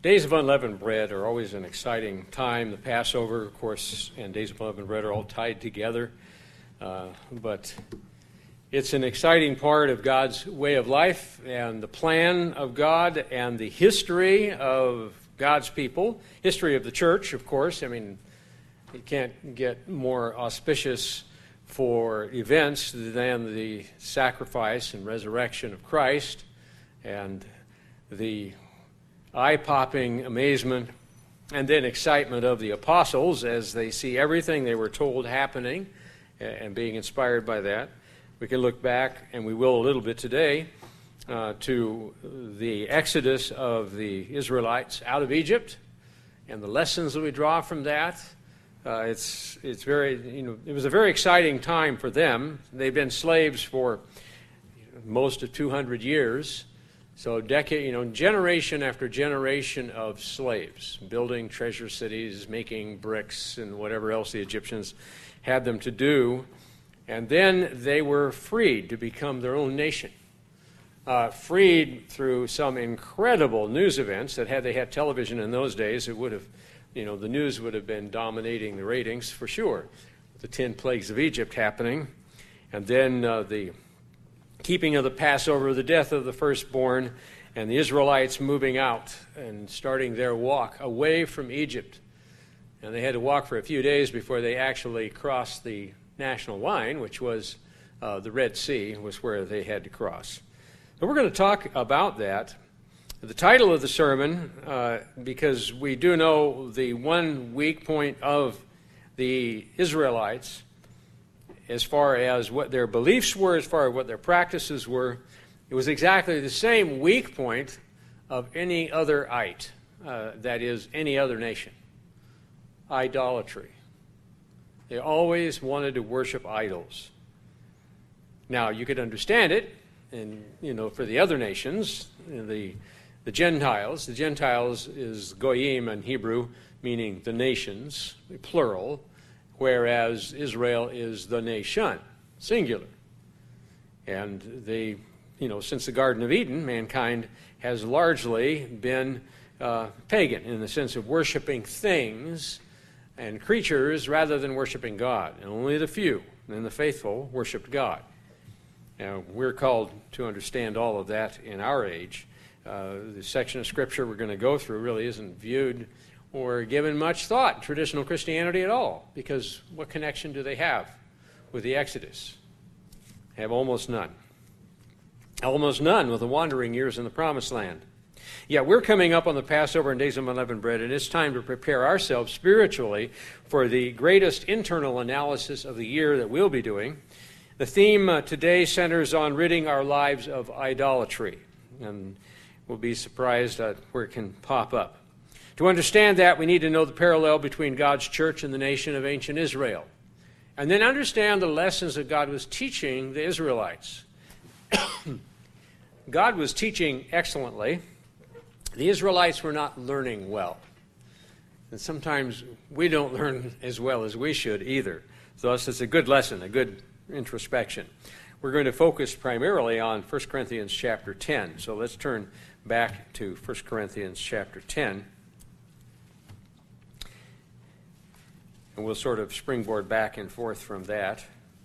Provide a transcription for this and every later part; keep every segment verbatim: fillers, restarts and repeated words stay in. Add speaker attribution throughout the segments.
Speaker 1: Days of Unleavened Bread are always an exciting time. The Passover, of course, and Days of Unleavened Bread are all tied together. Uh, but it's an exciting part of God's way of life and the plan of God and the history of God's people. History of the church, of course. I mean, you can't get more auspicious for events than the sacrifice and resurrection of Christ and the eye-popping amazement and then excitement of the apostles as they see everything they were told happening and being inspired by that. We can look back, and we will a little bit today, uh, to the exodus of the Israelites out of Egypt and the lessons that we draw from that. Uh, it's it's very, you know, it was a very exciting time for them. They've been slaves for most of two hundred years. So decade, you know, generation after generation of slaves, building treasure cities, making bricks, and whatever else the Egyptians had them to do. And then they were freed to become their own nation. Uh, freed through some incredible news events that had they had television in those days, it would have, you know, the news would have been dominating the ratings for sure. The ten plagues of Egypt happening. And then uh, the keeping of the Passover, the death of the firstborn, and the Israelites moving out and starting their walk away from Egypt. And they had to walk for a few days before they actually crossed the national line, which was uh, the Red Sea, was where they had to cross. So we're going to talk about that. The title of the sermon, uh, because we do know the one weak point of the Israelites as far as what their beliefs were, as far as what their practices were, it was exactly the same weak point of any other ite, uh, that is, any other nation. Idolatry. They always wanted to worship idols. Now, you could understand it, and, you know, for the other nations, the, the Gentiles, the Gentiles is goyim in Hebrew, meaning the nations, plural, whereas Israel is the nation, singular. And they, you know, since the Garden of Eden, mankind has largely been uh, pagan in the sense of worshiping things and creatures rather than worshiping God. And only the few and the faithful worshiped God. Now, we're called to understand all of that in our age. Uh, the section of Scripture we're going to go through really isn't viewed or given much thought in traditional Christianity at all, because what connection do they have with the Exodus? Have almost none. Almost none with the wandering years in the Promised Land. Yeah, we're coming up on the Passover and Days of Unleavened Bread, and it's time to prepare ourselves spiritually for the greatest internal analysis of the year that we'll be doing. The theme uh, today centers on ridding our lives of idolatry, and we'll be surprised at where it can pop up. To understand that, we need to know the parallel between God's church and the nation of ancient Israel, and then understand the lessons that God was teaching the Israelites. God was teaching excellently. The Israelites were not learning well. And sometimes we don't learn as well as we should either. Thus, it's a good lesson, a good introspection. We're going to focus primarily on First Corinthians chapter ten. So let's turn back to First Corinthians chapter ten. And we'll sort of springboard back and forth from that.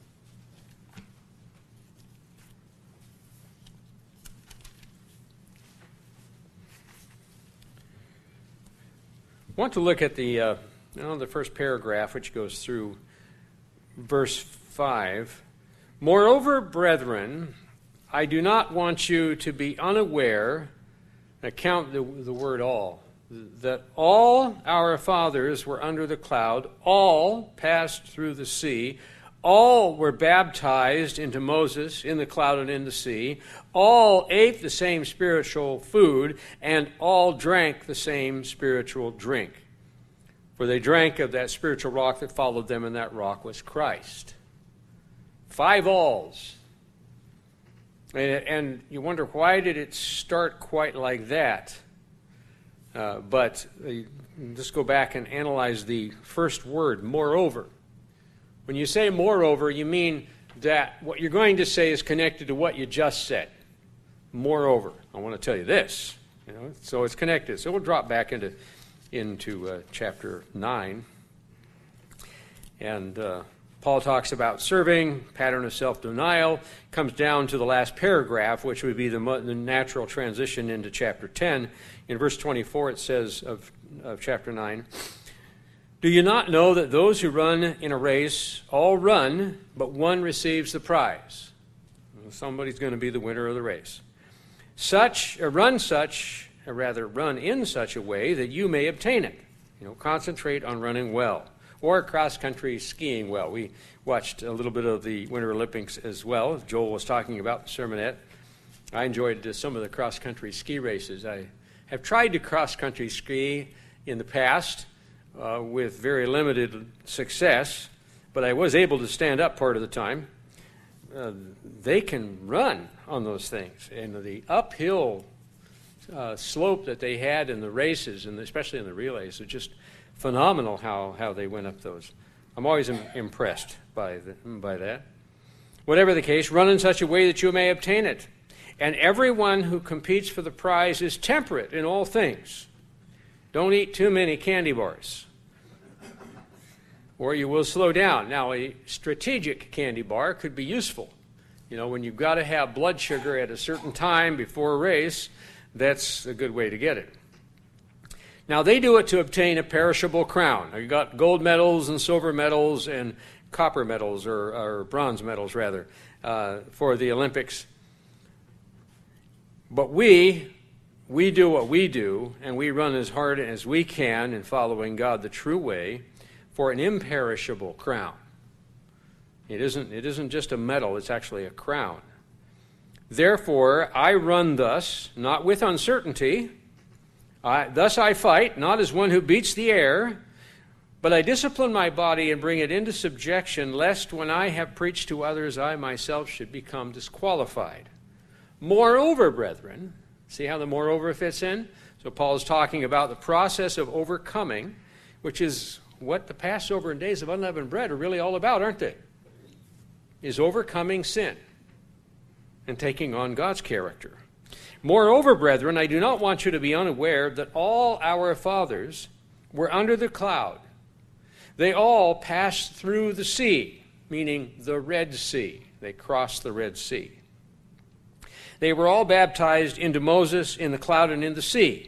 Speaker 1: I want to look at the, uh, you know, the first paragraph, which goes through verse five. Moreover, brethren, I do not want you to be unaware, count the, the word all, that all our fathers were under the cloud, all passed through the sea, all were baptized into Moses in the cloud and in the sea, all ate the same spiritual food, and all drank the same spiritual drink. For they drank of that spiritual rock that followed them, and that rock was Christ. Five alls. And, and you wonder, why did it start quite like that? Uh, but uh, let's go back and analyze the first word, moreover. When you say moreover, you mean that what you're going to say is connected to what you just said. Moreover, I want to tell you this, You know, so it's connected. So we'll drop back into into uh, chapter nine, and uh, Paul talks about serving, pattern of self-denial, comes down to the last paragraph, which would be the, the natural transition into chapter ten. In verse twenty-four, it says of, of chapter nine, "Do you not know that those who run in a race all run, but one receives the prize?" Well, somebody's going to be the winner of the race. Such, or run such, or rather run in such a way that you may obtain it. You know, concentrate on running well. Or cross-country skiing well. We watched a little bit of the Winter Olympics as well. Joel was talking about the sermonette. I enjoyed uh, some of the cross-country ski races. I have tried to cross-country ski in the past uh, with very limited success, but I was able to stand up part of the time. Uh, they can run on those things. And the uphill uh, slope that they had in the races, and especially in the relays, are just phenomenal how, how they went up those. I'm always im- impressed by, the, by that. Whatever the case, run in such a way that you may obtain it. And everyone who competes for the prize is temperate in all things. Don't eat too many candy bars, or you will slow down. Now, a strategic candy bar could be useful. You know, when you've got to have blood sugar at a certain time before a race, that's a good way to get it. Now, they do it to obtain a perishable crown. Now, you've got gold medals and silver medals and copper medals, or, or bronze medals, rather, uh, for the Olympics. But we, we do what we do, and we run as hard as we can in following God the true way for an imperishable crown. It isn't, it isn't just a medal, it's actually a crown. Therefore, I run thus, not with uncertainty. I, thus I fight, not as one who beats the air, but I discipline my body and bring it into subjection, lest when I have preached to others, I myself should become disqualified. Moreover, brethren, see how the moreover fits in? So Paul is talking about the process of overcoming, which is what the Passover and Days of Unleavened Bread are really all about, aren't they? Is overcoming sin and taking on God's character. Moreover, brethren, I do not want you to be unaware that all our fathers were under the cloud. They all passed through the sea, meaning the Red Sea. They crossed the Red Sea. They were all baptized into Moses in the cloud and in the sea.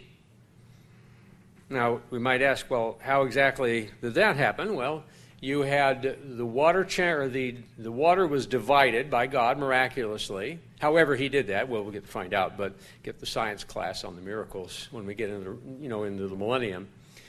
Speaker 1: Now, we might ask, well, how exactly did that happen? Well, you had the water, cha- or the, the water was divided by God miraculously. However he did that, well, we'll get to find out, but get the science class on the miracles when we get into, you know, into the millennium.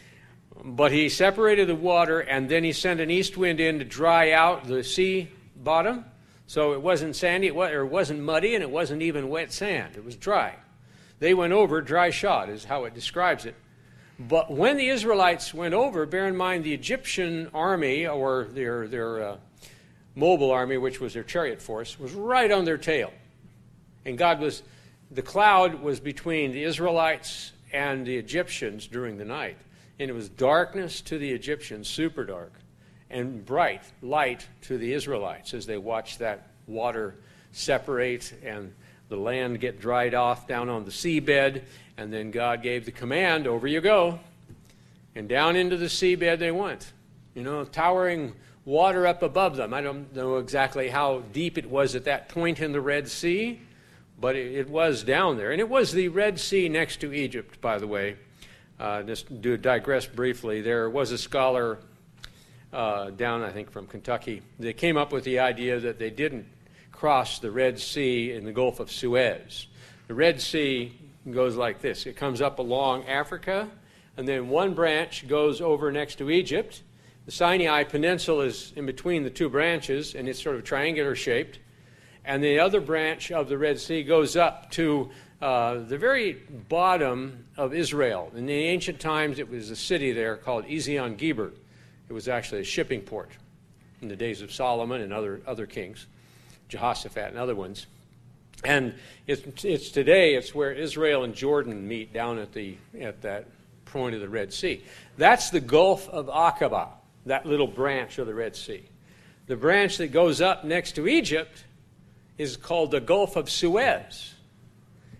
Speaker 1: But he separated the water, and then he sent an east wind in to dry out the sea bottom. So it wasn't sandy, it, was, or it wasn't muddy, and it wasn't even wet sand. It was dry. They went over dry shod, is how it describes it. But when the Israelites went over, bear in mind the Egyptian army, or their, their uh, mobile army, which was their chariot force, was right on their tail. And God was, the cloud was between the Israelites and the Egyptians during the night. And it was darkness to the Egyptians, super dark, and bright light to the Israelites as they watched that water separate and the land get dried off down on the seabed. And then God gave the command, over you go. And down into the seabed they went. You know, towering water up above them. I don't know exactly how deep it was at that point in the Red Sea, but it, it was down there. And it was the Red Sea next to Egypt, by the way. Uh, just to digress briefly, there was a scholar uh, down, I think, from Kentucky. They came up with the idea that they didn't cross the Red Sea in the Gulf of Suez. The Red Sea goes like this. It comes up along Africa, and then one branch goes over next to Egypt. The Sinai Peninsula is in between the two branches, and it's sort of triangular shaped. And the other branch of the Red Sea goes up to uh, the very bottom of Israel. In the ancient times, it was a city there called Ezion-Geber. It was actually a shipping port in the days of Solomon and other, other kings, Jehoshaphat and other ones. And it's, it's today, it's where Israel and Jordan meet down at the at that point of the Red Sea. That's the Gulf of Aqaba, that little branch of the Red Sea. The branch that goes up next to Egypt is called the Gulf of Suez.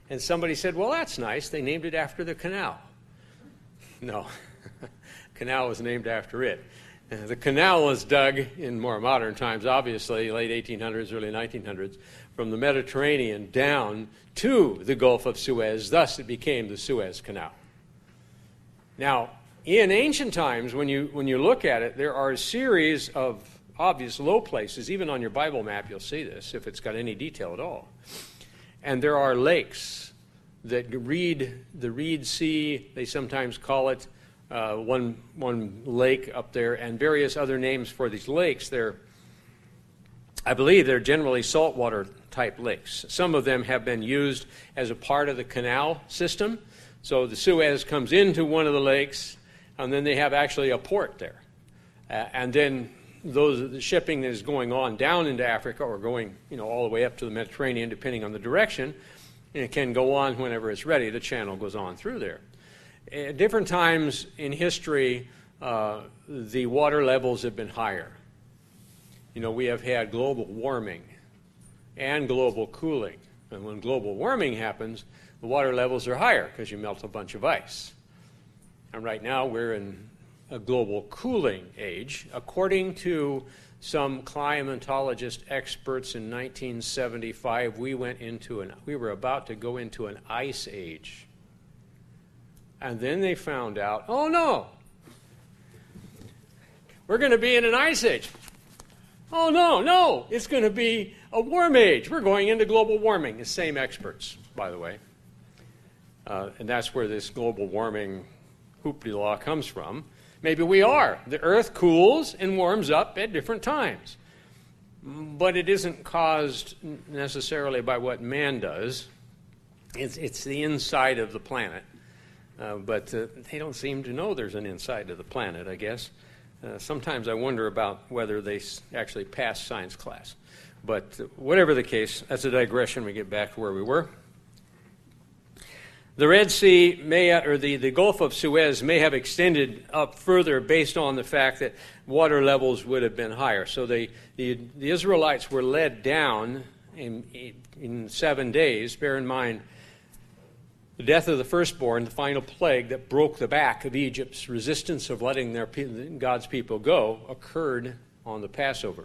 Speaker 1: And somebody said, well, that's nice. They named it after the canal. No, canal was named after it. Uh, the canal was dug in more modern times, obviously, late eighteen hundreds, early nineteen hundreds, from the Mediterranean down to the Gulf of Suez. Thus, it became the Suez Canal. Now, in ancient times, when you, when you look at it, there are a series of obvious low places. Even on your Bible map, you'll see this, if it's got any detail at all. And there are lakes that reed, the Reed Sea, they sometimes call it, uh, one, one lake up there, and various other names for these lakes. They're, I believe they're generally saltwater type lakes. Some of them have been used as a part of the canal system. So the Suez comes into one of the lakes, and then they have actually a port there. Uh, and then those the shipping that is going on down into Africa or going, you know, all the way up to the Mediterranean, depending on the direction, and it can go on whenever it's ready. The channel goes on through there. At different times in history, uh, the water levels have been higher. You know, we have had global warming and global cooling. And when global warming happens, the water levels are higher because you melt a bunch of ice. And right now we're in a global cooling age. According to some climatologist experts in nineteen seventy-five, we went into an, we were about to go into an ice age. And then they found out, oh no, we're going to be in an ice age. Oh no, no, it's going to be a warm age. We're going into global warming. The same experts, by the way. Uh, and that's where this global warming hoopty-law comes from. Maybe we are. The earth cools and warms up at different times. But it isn't caused necessarily by what man does. It's, it's the inside of the planet. Uh, but uh, they don't seem to know there's an inside of the planet, I guess. Uh, sometimes I wonder about whether they s- actually pass science class. But uh, whatever the case, that's a digression. We get back to where we were. The Red Sea may, or the, the Gulf of Suez may have extended up further based on the fact that water levels would have been higher. So the, the, the Israelites were led down in, in seven days. Bear in mind, the death of the firstborn, the final plague that broke the back of Egypt's resistance of letting their God's people go, occurred on the Passover.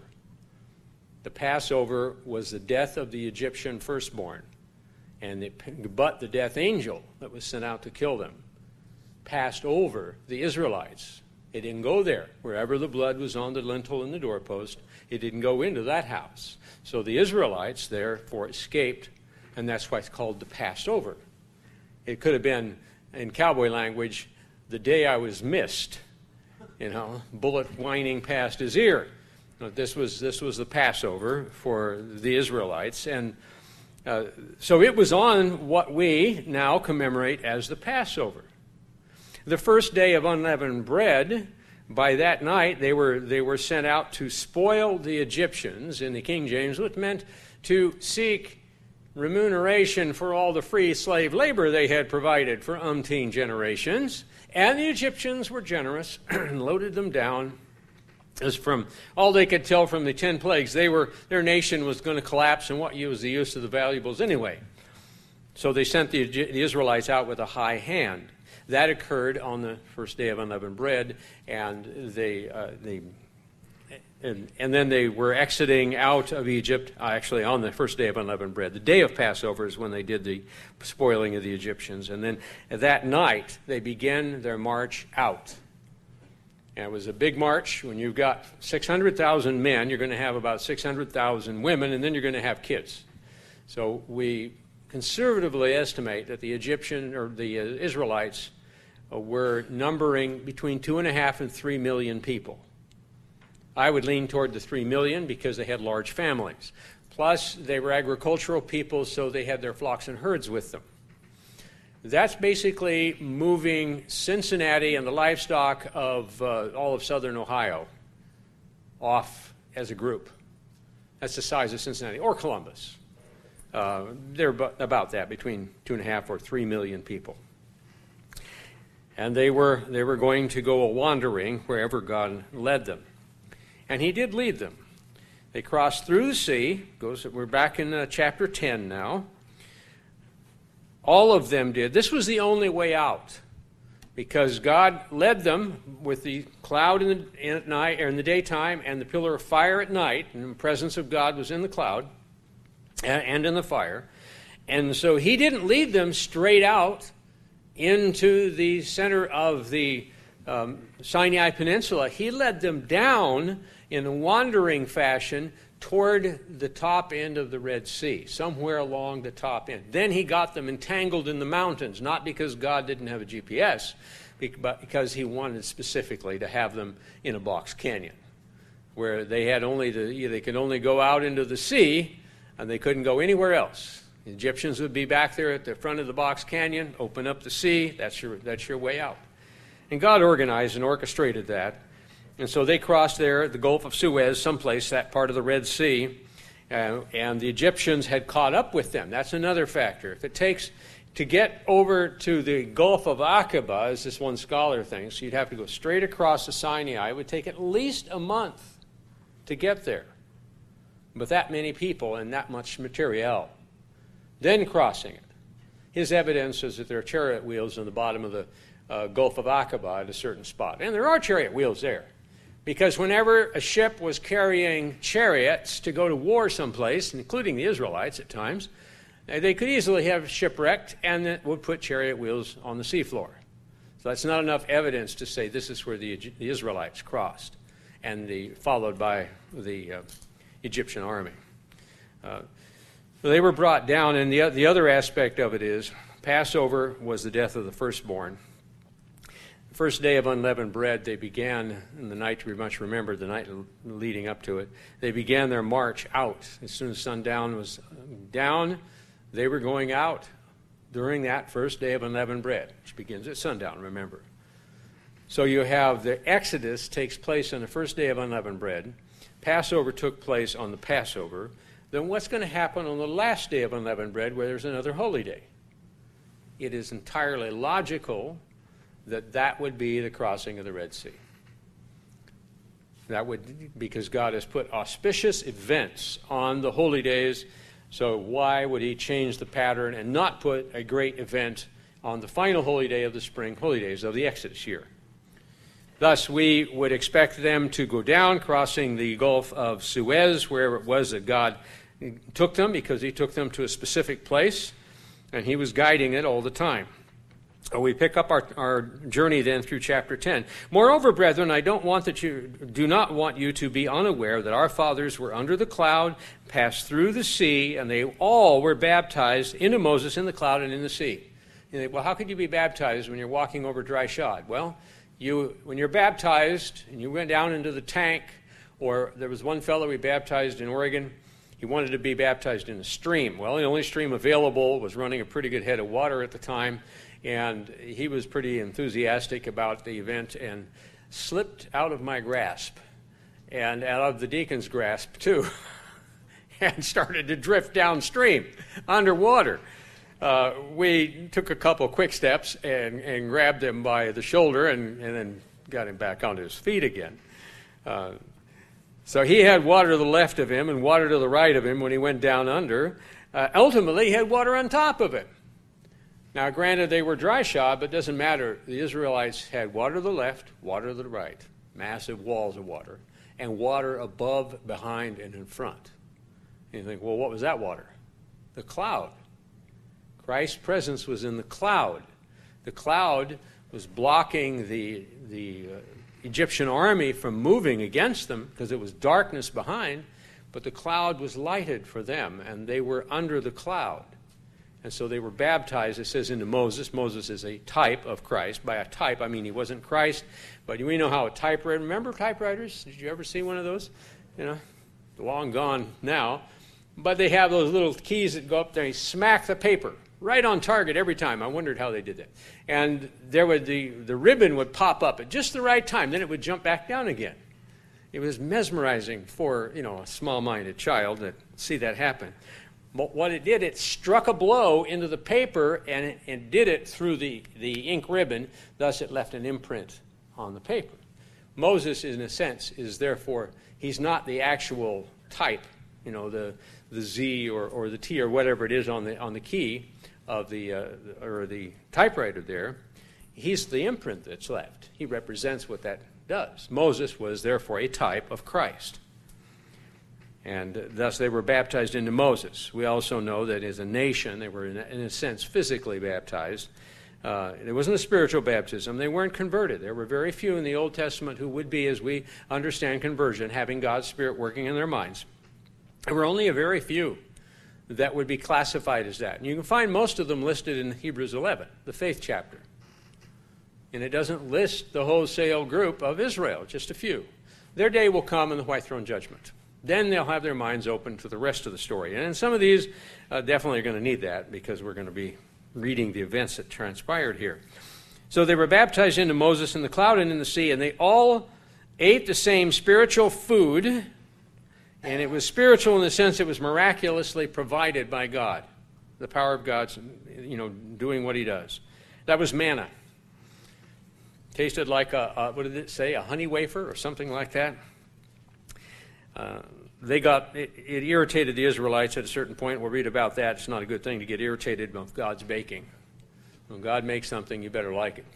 Speaker 1: The Passover was the death of the Egyptian firstborn. And it, but the death angel that was sent out to kill them passed over the Israelites. It didn't go there. Wherever the blood was on the lintel and the doorpost, it didn't go into that house. So the Israelites therefore escaped, and that's why it's called the Passover. It could have been, in cowboy language, the day I was missed, you know, bullet whining past his ear. But this was this was the Passover for the Israelites, and uh, so it was on what we now commemorate as the Passover. The first day of unleavened bread, by that night they were they were sent out to spoil the Egyptians in the King James, which meant to seek remuneration for all the free slave labor they had provided for umpteen generations. And the Egyptians were generous and loaded them down. As from all they could tell from the ten plagues, they were their nation was going to collapse, and what was the use of the valuables anyway? So they sent the, the Israelites out with a high hand. That occurred on the first day of unleavened bread, and they uh, they and, and then they were exiting out of Egypt. Uh, actually, on the first day of unleavened bread, the day of Passover is when they did the spoiling of the Egyptians, and then that night they began their march out. And it was a big march. When you've got six hundred thousand men, you're going to have about six hundred thousand women, and then you're going to have kids. So we conservatively estimate that the Egyptian or the uh, Israelites uh, were numbering between two and a half and three million people. I would lean toward the three million because they had large families. Plus, they were agricultural people, so they had their flocks and herds with them. That's basically moving Cincinnati and the livestock of uh, all of southern Ohio off as a group. That's the size of Cincinnati or Columbus. Uh, they're about that, between two and a half or three million people. And they were they were going to go a-wandering wherever God led them. And he did lead them. They crossed through the sea. Goes, we're back in uh, chapter ten now. All of them did. This was the only way out, because God led them with the cloud in the, in at night, or in the daytime, and the pillar of fire at night, and the presence of God was in the cloud and in the fire. And so he didn't lead them straight out into the center of the um, Sinai Peninsula. He led them down in a wandering fashion toward the top end of the Red Sea, somewhere along the top end. Then he got them entangled in the mountains, not because God didn't have a G P S, but because he wanted specifically to have them in a box canyon, where they had only the, they could only go out into the sea, and they couldn't go anywhere else. The Egyptians would be back there at the front of the box canyon, open up the sea, that's your, that's your way out. And God organized and orchestrated that. And so they crossed there, the Gulf of Suez, someplace, that part of the Red Sea, uh, and the Egyptians had caught up with them. That's another factor. If it takes, to get over to the Gulf of Aqaba, as this one scholar thinks, you'd have to go straight across the Sinai. It would take at least a month to get there, with that many people and that much material. Then crossing it. His evidence is that there are chariot wheels in the bottom of the uh, Gulf of Aqaba at a certain spot. And there are chariot wheels there. Because whenever a ship was carrying chariots to go to war someplace, including the Israelites at times, they could easily have shipwrecked and it would put chariot wheels on the seafloor. So that's not enough evidence to say this is where the, the Israelites crossed, and the, followed by the uh, Egyptian army. Uh, they were brought down, and the, the other aspect of it is Passover was the death of the firstborn. First day of unleavened bread, they began, in the night we much remember, the night leading up to it, they began their march out. As soon as sundown was down, they were going out during that first day of unleavened bread, which begins at sundown, remember. So you have the Exodus takes place on the first day of unleavened bread. Passover took place on the Passover. Then what's going to happen on the last day of unleavened bread, where there's another holy day? It is entirely logical that that would be the crossing of the Red Sea. That would, because God has put auspicious events on the holy days, so why would he change the pattern and not put a great event on the final holy day of the spring holy days of the Exodus year? Thus, we would expect them to go down, crossing the Gulf of Suez, wherever it was that God took them, because he took them to a specific place, and he was guiding it all the time. We pick up our, our journey then through chapter ten. Moreover, brethren, I don't want that you do not want you to be unaware that our fathers were under the cloud, passed through the sea, and they all were baptized into Moses in the cloud and in the sea. You think, well, how could you be baptized when you're walking over dry shod? Well, you when you're baptized and you went down into the tank, or there was one fellow we baptized in Oregon. He wanted to be baptized in a stream. Well, the only stream available was running a pretty good head of water at the time. And he was pretty enthusiastic about the event and slipped out of my grasp and out of the deacon's grasp, too, and started to drift downstream underwater. Uh, we took a couple quick steps and, and grabbed him by the shoulder and, and then got him back onto his feet again. Uh, so he had water to the left of him and water to the right of him when he went down under. Uh, ultimately, he had water on top of him. Now, granted, they were dry shod, but it doesn't matter. The Israelites had water to the left, water to the right, massive walls of water, and water above, behind, and in front. And you think, well, what was that water? The cloud. Christ's presence was in the cloud. The cloud was blocking the, the uh, Egyptian army from moving against them because it was darkness behind, but the cloud was lighted for them, and they were under the cloud. And so they were baptized, it says, into Moses. Moses is a type of Christ. By a type, I mean he wasn't Christ, but we know how a typewriter, remember typewriters? Did you ever see one of those? You know, long gone now. But they have those little keys that go up there and smack the paper right on target every time. I wondered how they did that. And there would the, the ribbon would pop up at just the right time. Then it would jump back down again. It was mesmerizing for, you know, a small-minded child to see that happen. But what it did, it struck a blow into the paper, and it, it did it through the, the ink ribbon. Thus, it left an imprint on the paper. Moses, in a sense, is therefore, he's not the actual type, you know, the, the Z or, or the T or whatever it is on the, on the key of the, uh, or the typewriter there, he's the imprint that's left. He represents what that does. Moses was therefore a type of Christ. And uh, thus they were baptized into Moses. We also know that as a nation, they were in a, in a sense physically baptized. Uh, it wasn't a spiritual baptism. They weren't converted. There were very few in the Old Testament who would be, as we understand conversion, having God's Spirit working in their minds. There were only a very few that would be classified as that. And you can find most of them listed in Hebrews eleven, the faith chapter. And it doesn't list the wholesale group of Israel, just a few. Their day will come in the white throne judgment. Then they'll have their minds open to the rest of the story. And some of these uh, definitely are going to need that, because we're going to be reading the events that transpired here. So they were baptized into Moses in the cloud and in the sea, and they all ate the same spiritual food, and it was spiritual in the sense it was miraculously provided by God. The power of God's, you know, doing what he does. That was manna. Tasted like a, a what did it say, a honey wafer or something like that. Uh, they got, it, it irritated the Israelites at a certain point. We'll read about that. It's not a good thing to get irritated with God's baking. When God makes something, you better like it.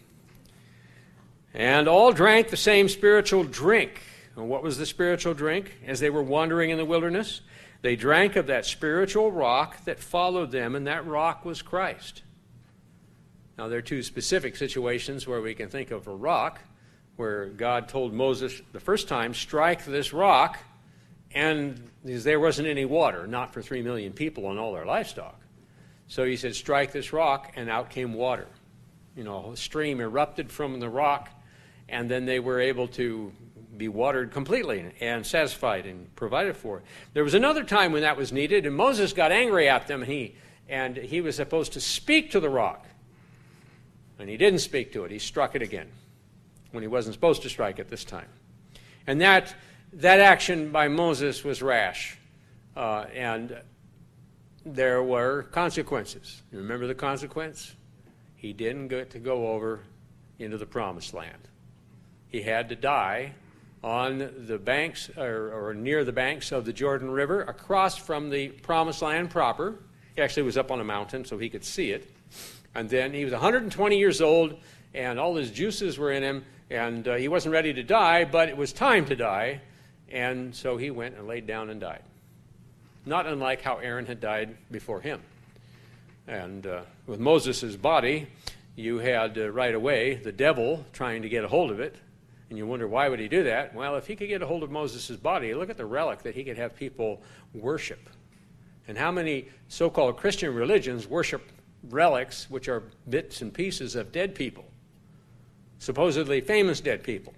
Speaker 1: And all drank the same spiritual drink. And what was the spiritual drink? As they were wandering in the wilderness, they drank of that spiritual rock that followed them, and that rock was Christ. Now, there are two specific situations where we can think of a rock, where God told Moses the first time, strike this rock, and there wasn't any water, not for three million people and all their livestock. So he said, strike this rock, and out came water. You know, a stream erupted from the rock, and then they were able to be watered completely and satisfied and provided for. There was another time when that was needed, and Moses got angry at them, and he, and he was supposed to speak to the rock. And he didn't speak to it. He struck it again when he wasn't supposed to strike it this time. And that that action by Moses was rash. Uh, and there were consequences. You remember the consequence? He didn't get to go over into the promised land. He had to die on the banks, or, or near the banks of the Jordan River, across from the promised land proper. He actually was up on a mountain so he could see it. And then he was one hundred twenty years old, and all his juices were in him, and uh, he wasn't ready to die, but it was time to die, and so he went and laid down and died. Not unlike how Aaron had died before him. And uh, with Moses' body, you had uh, right away the devil trying to get a hold of it, and you wonder, why would he do that? Well, if he could get a hold of Moses' body, look at the relic that he could have people worship. And how many so-called Christian religions worship relics, which are bits and pieces of dead people, supposedly famous dead people.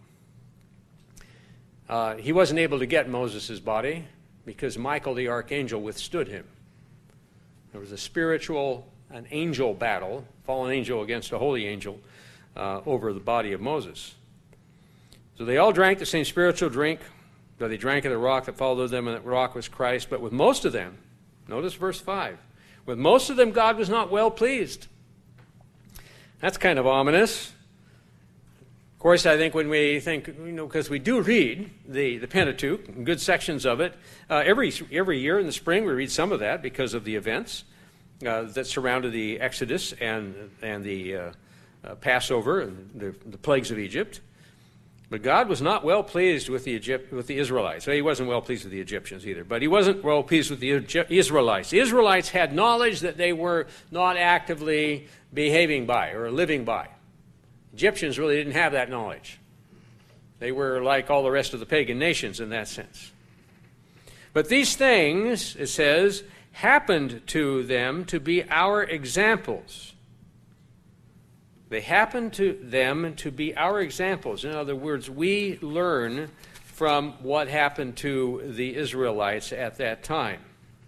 Speaker 1: Uh, he wasn't able to get Moses' body because Michael the archangel withstood him. There was a spiritual, an angel battle, fallen angel against a holy angel, uh, over the body of Moses. So they all drank the same spiritual drink, but they drank of the rock that followed them, and that rock was Christ. But with most of them, notice verse five, with most of them, God was not well pleased. That's kind of ominous. Of course, I think when we think, you know, because we do read the, the Pentateuch, good sections of it, uh, every, every year in the spring we read some of that because of the events uh, that surrounded the Exodus and, and the uh, uh, Passover and the, the plagues of Egypt. But God was not well pleased with the Egypt, with the Israelites. Well, he wasn't well pleased with the Egyptians either, but he wasn't well pleased with the Israelites. The Israelites had knowledge that they were not actively behaving by or living by. Egyptians really didn't have that knowledge. They were like all the rest of the pagan nations in that sense. But these things, it says, happened to them to be our examples. They happen to them to be our examples. In other words, we learn from what happened to the Israelites at that time.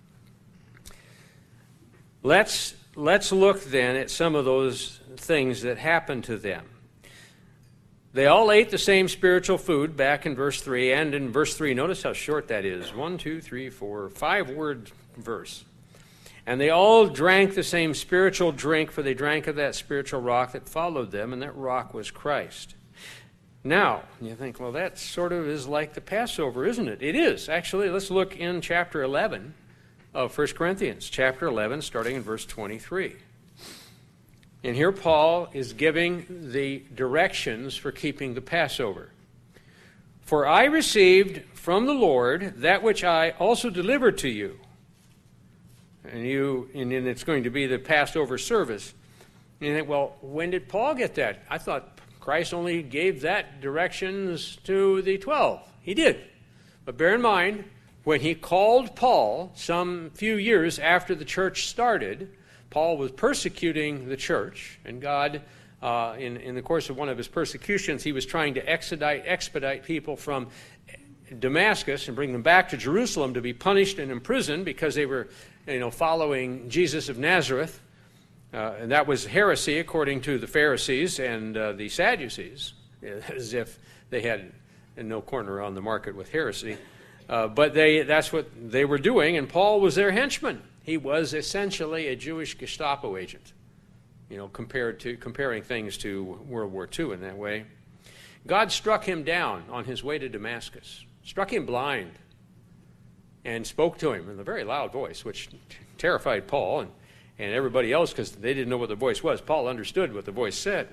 Speaker 1: Let's, let's look then at some of those things that happened to them. They all ate the same spiritual food, back in verse three, and in verse three, notice how short that is. One, two, three, four, five-word verse. And they all drank the same spiritual drink, for they drank of that spiritual rock that followed them, and that rock was Christ. Now, you think, well, that sort of is like the Passover, isn't it? It is. Actually, let's look in chapter eleven of First Corinthians. Chapter eleven, starting in verse twenty-three. And here Paul is giving the directions for keeping the Passover. For I received from the Lord that which I also delivered to you. And you, and then it's going to be the Passover service. And you think, well, when did Paul get that? I thought Christ only gave that directions to the twelve. He did. But bear in mind, when he called Paul some few years after the church started, Paul was persecuting the church, and God, uh, in, in the course of one of his persecutions, he was trying to expedite, expedite people from Damascus and bring them back to Jerusalem to be punished and imprisoned because they were, you know, following Jesus of Nazareth. Uh, and that was heresy according to the Pharisees and uh, the Sadducees, as if they had no corner on the market with heresy. Uh, but they that's what they were doing, and Paul was their henchman. He was essentially a Jewish Gestapo agent, you know, compared to comparing things to World War Two in that way. God struck him down on his way to Damascus, struck him blind, and spoke to him in a very loud voice, which terrified Paul and, and everybody else because they didn't know what the voice was. Paul understood what the voice said.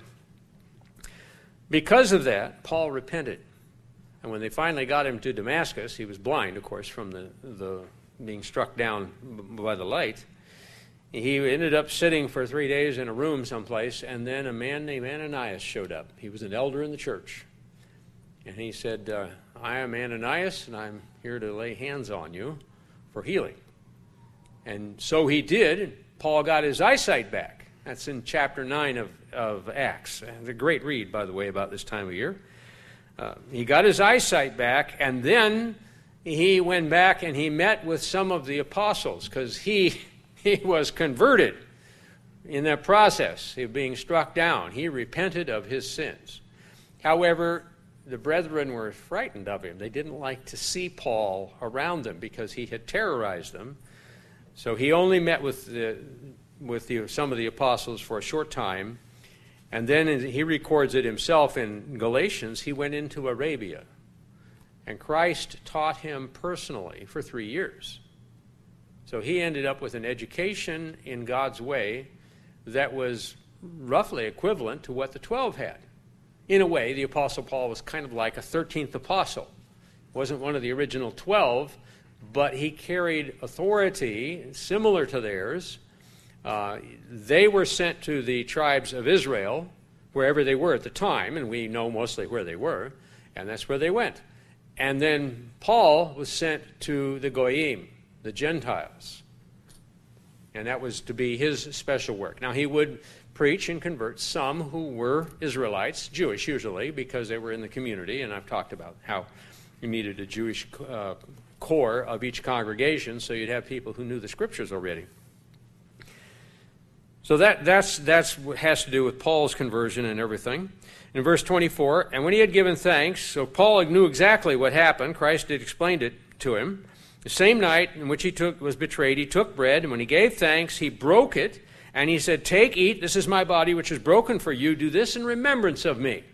Speaker 1: Because of that, Paul repented. And when they finally got him to Damascus, he was blind, of course, from the, the being struck down by the light. He ended up sitting for three days in a room someplace, and then a man named Ananias showed up. He was an elder in the church. And he said, uh, I am Ananias, and I'm here to lay hands on you for healing. And so he did, and Paul got his eyesight back. That's in chapter nine of, of Acts. It's a great read, by the way, about this time of year. Uh, he got his eyesight back, and then he went back and he met with some of the apostles because he, he was converted in that process of being struck down. He repented of his sins. However, the brethren were frightened of him. They didn't like to see Paul around them because he had terrorized them. So he only met with, the, with the, some of the apostles for a short time. And then he records it himself in Galatians. He went into Arabia. And Christ taught him personally for three years. So he ended up with an education in God's way that was roughly equivalent to what the twelve had. In a way, the Apostle Paul was kind of like a thirteenth apostle. Wasn't one of the original twelve, but he carried authority similar to theirs. Uh, they were sent to the tribes of Israel, wherever they were at the time, and we know mostly where they were, and that's where they went. And then Paul was sent to the Goyim, the Gentiles, and that was to be his special work. Now, he would preach and convert some who were Israelites, Jewish usually, because they were in the community, and I've talked about how you needed a Jewish uh, core of each congregation, so you'd have people who knew the Scriptures already. So that that's that's what has to do with Paul's conversion and everything. In verse twenty-four, and when he had given thanks, so Paul knew exactly what happened. Christ had explained it to him. The same night in which he took was betrayed, he took bread, and when he gave thanks, he broke it, and he said, "Take, eat, this is my body which is broken for you. Do this in remembrance of me."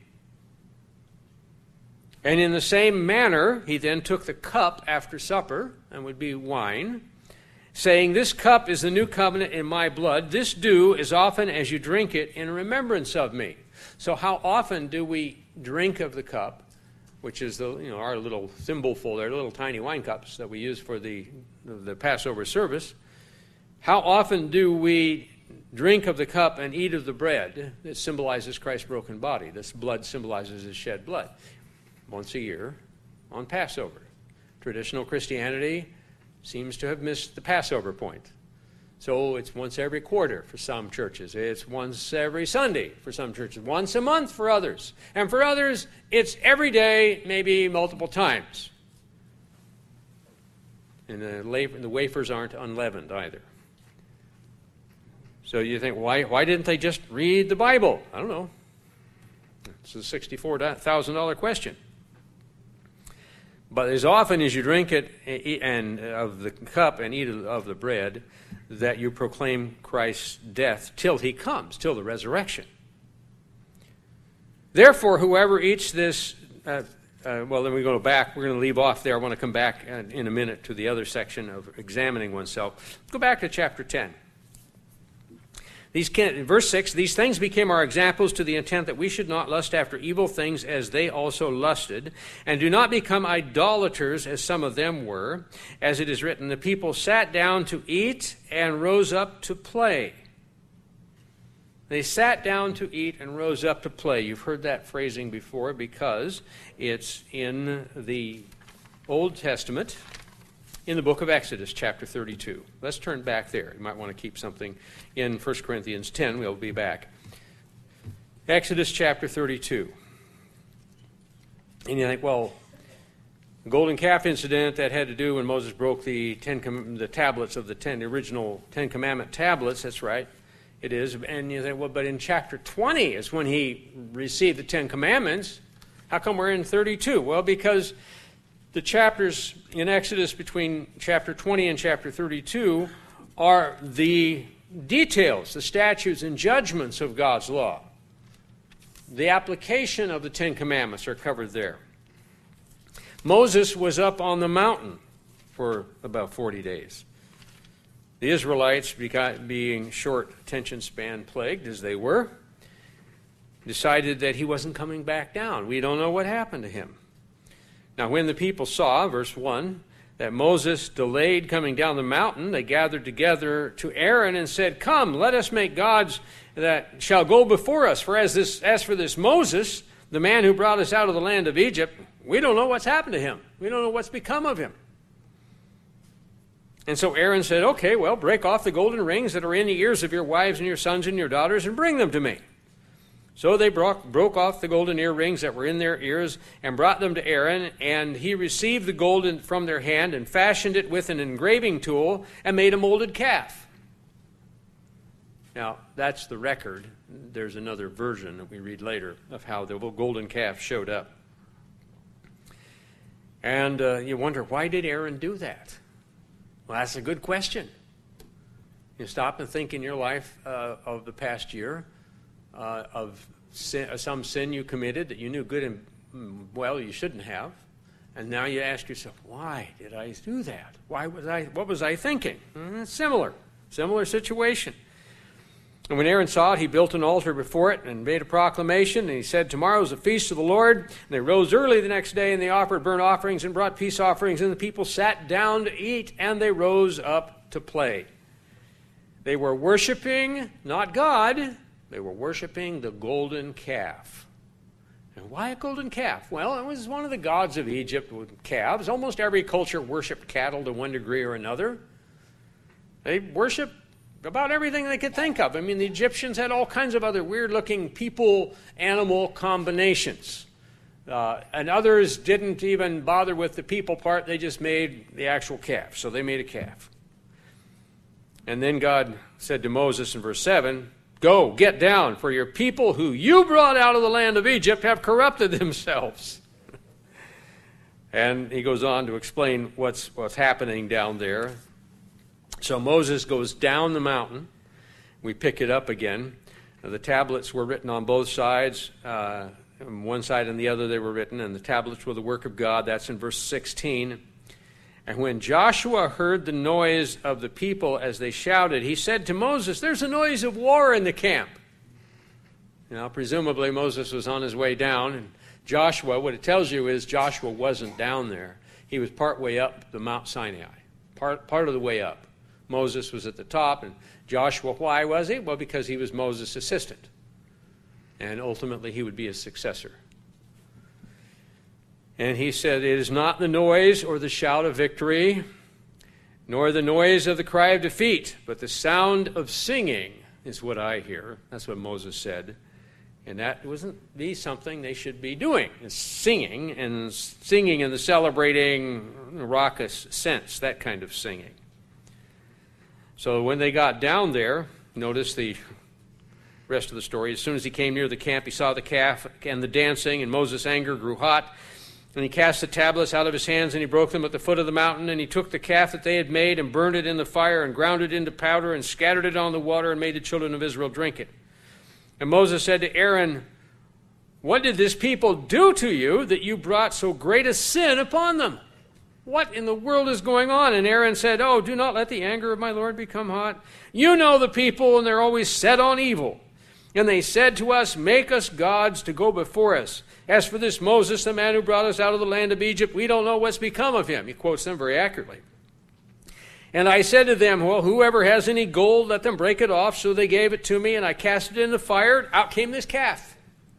Speaker 1: And in the same manner, he then took the cup after supper, and would be wine, saying, "This cup is the new covenant in my blood. This do as often as you drink it in remembrance of me." So how often do we drink of the cup, which is the you know our little thimbleful, they're little tiny wine cups that we use for the, the Passover service. How often do we drink of the cup and eat of the bread that symbolizes Christ's broken body? This blood symbolizes his shed blood. Once a year on Passover. Traditional Christianity seems to have missed the Passover point. So it's once every quarter for some churches. It's once every Sunday for some churches. Once a month for others. And for others, it's every day, maybe multiple times. And the, the wafers aren't unleavened either. So you think, why, why didn't they just read the Bible? I don't know. It's a sixty-four thousand dollars question. But as often as you drink it and of the cup and eat of the bread, that you proclaim Christ's death till he comes, till the resurrection. Therefore, whoever eats this, uh, uh, well, then we go back. We're going to leave off there. I want to come back in a minute to the other section of examining oneself. Go back to chapter ten. These can, verse six, these things became our examples to the intent that we should not lust after evil things as they also lusted, and do not become idolaters as some of them were. As it is written, the people sat down to eat and rose up to play. They sat down to eat and rose up to play. You've heard that phrasing before because it's in the Old Testament, in the book of Exodus, chapter thirty-two. Let's turn back there. You might want to keep something in First Corinthians ten. We'll be back. Exodus chapter thirty-two. And you think, well, the golden calf incident, that had to do when Moses broke the ten, the tablets of the ten, the original Ten Commandment tablets. That's right. It is. And you think, well, but in chapter twenty is when he received the Ten Commandments. How come we're in thirty-two? Well, because the chapters in Exodus between chapter twenty and chapter thirty-two are the details, the statutes and judgments of God's law. The application of the Ten Commandments are covered there. Moses was up on the mountain for about forty days. The Israelites, being short attention span plagued as they were, decided that he wasn't coming back down. We don't know what happened to him. Now, when the people saw, verse one, that Moses delayed coming down the mountain, they gathered together to Aaron and said, "Come, let us make gods that shall go before us. For as this, as for this Moses, the man who brought us out of the land of Egypt, we don't know what's happened to him. We don't know what's become of him." And so Aaron said, "Okay, well, break off the golden rings that are in the ears of your wives and your sons and your daughters and bring them to me." So they broke, broke off the golden earrings that were in their ears and brought them to Aaron, and he received the gold from their hand and fashioned it with an engraving tool and made a molded calf. Now, that's the record. There's another version that we read later of how the golden calf showed up. And uh, you wonder, why did Aaron do that? Well, that's a good question. You stop and think in your life uh, of the past year, Uh, of sin, uh, some sin you committed that you knew good and mm, well you shouldn't have, and now you ask yourself, why did I do that? Why was I? What was I thinking? Mm, similar, similar situation. And when Aaron saw it, he built an altar before it and made a proclamation. And he said, "Tomorrow is a feast of the Lord." And they rose early the next day and they offered burnt offerings and brought peace offerings. And the people sat down to eat and they rose up to play. They were worshiping not God. They were worshiping the golden calf. And why a golden calf? Well, it was one of the gods of Egypt with calves. Almost every culture worshipped cattle to one degree or another. They worshiped about everything they could think of. I mean, the Egyptians had all kinds of other weird-looking people-animal combinations. Uh, and others didn't even bother with the people part. They just made the actual calf. So they made a calf. And then God said to Moses in verse seven, "Go, get down, for your people who you brought out of the land of Egypt have corrupted themselves." And he goes on to explain what's, what's happening down there. So Moses goes down the mountain. We pick it up again. The tablets were written on both sides. Uh, on one side and the other they were written, and the tablets were the work of God. That's in verse sixteen. And when Joshua heard the noise of the people as they shouted, he said to Moses, "There's a noise of war in the camp." Now, presumably Moses was on his way down, and Joshua, what it tells you is Joshua wasn't down there. He was part way up the Mount Sinai, part, part of the way up. Moses was at the top, and Joshua, why was he? Well, because he was Moses' assistant, and ultimately he would be his successor. And he said, "It is not the noise or the shout of victory, nor the noise of the cry of defeat, but the sound of singing is what I hear." That's what Moses said. And that wasn't be something they should be doing. It's singing, and singing in the celebrating, raucous sense, that kind of singing. So when they got down there, notice the rest of the story. As soon as he came near the camp, he saw the calf and the dancing, and Moses' anger grew hot. And he cast the tablets out of his hands, and he broke them at the foot of the mountain. And he took the calf that they had made and burned it in the fire and ground it into powder and scattered it on the water and made the children of Israel drink it. And Moses said to Aaron, "What did this people do to you that you brought so great a sin upon them?" What in the world is going on? And Aaron said, oh, do not let the anger of my Lord become hot. You know the people, and they're always set on evil. And they said to us, make us gods to go before us. As for this Moses, the man who brought us out of the land of Egypt, we don't know what's become of him. He quotes them very accurately. And I said to them, well, whoever has any gold, let them break it off. So they gave it to me, and I cast it in the fire. Out came this calf.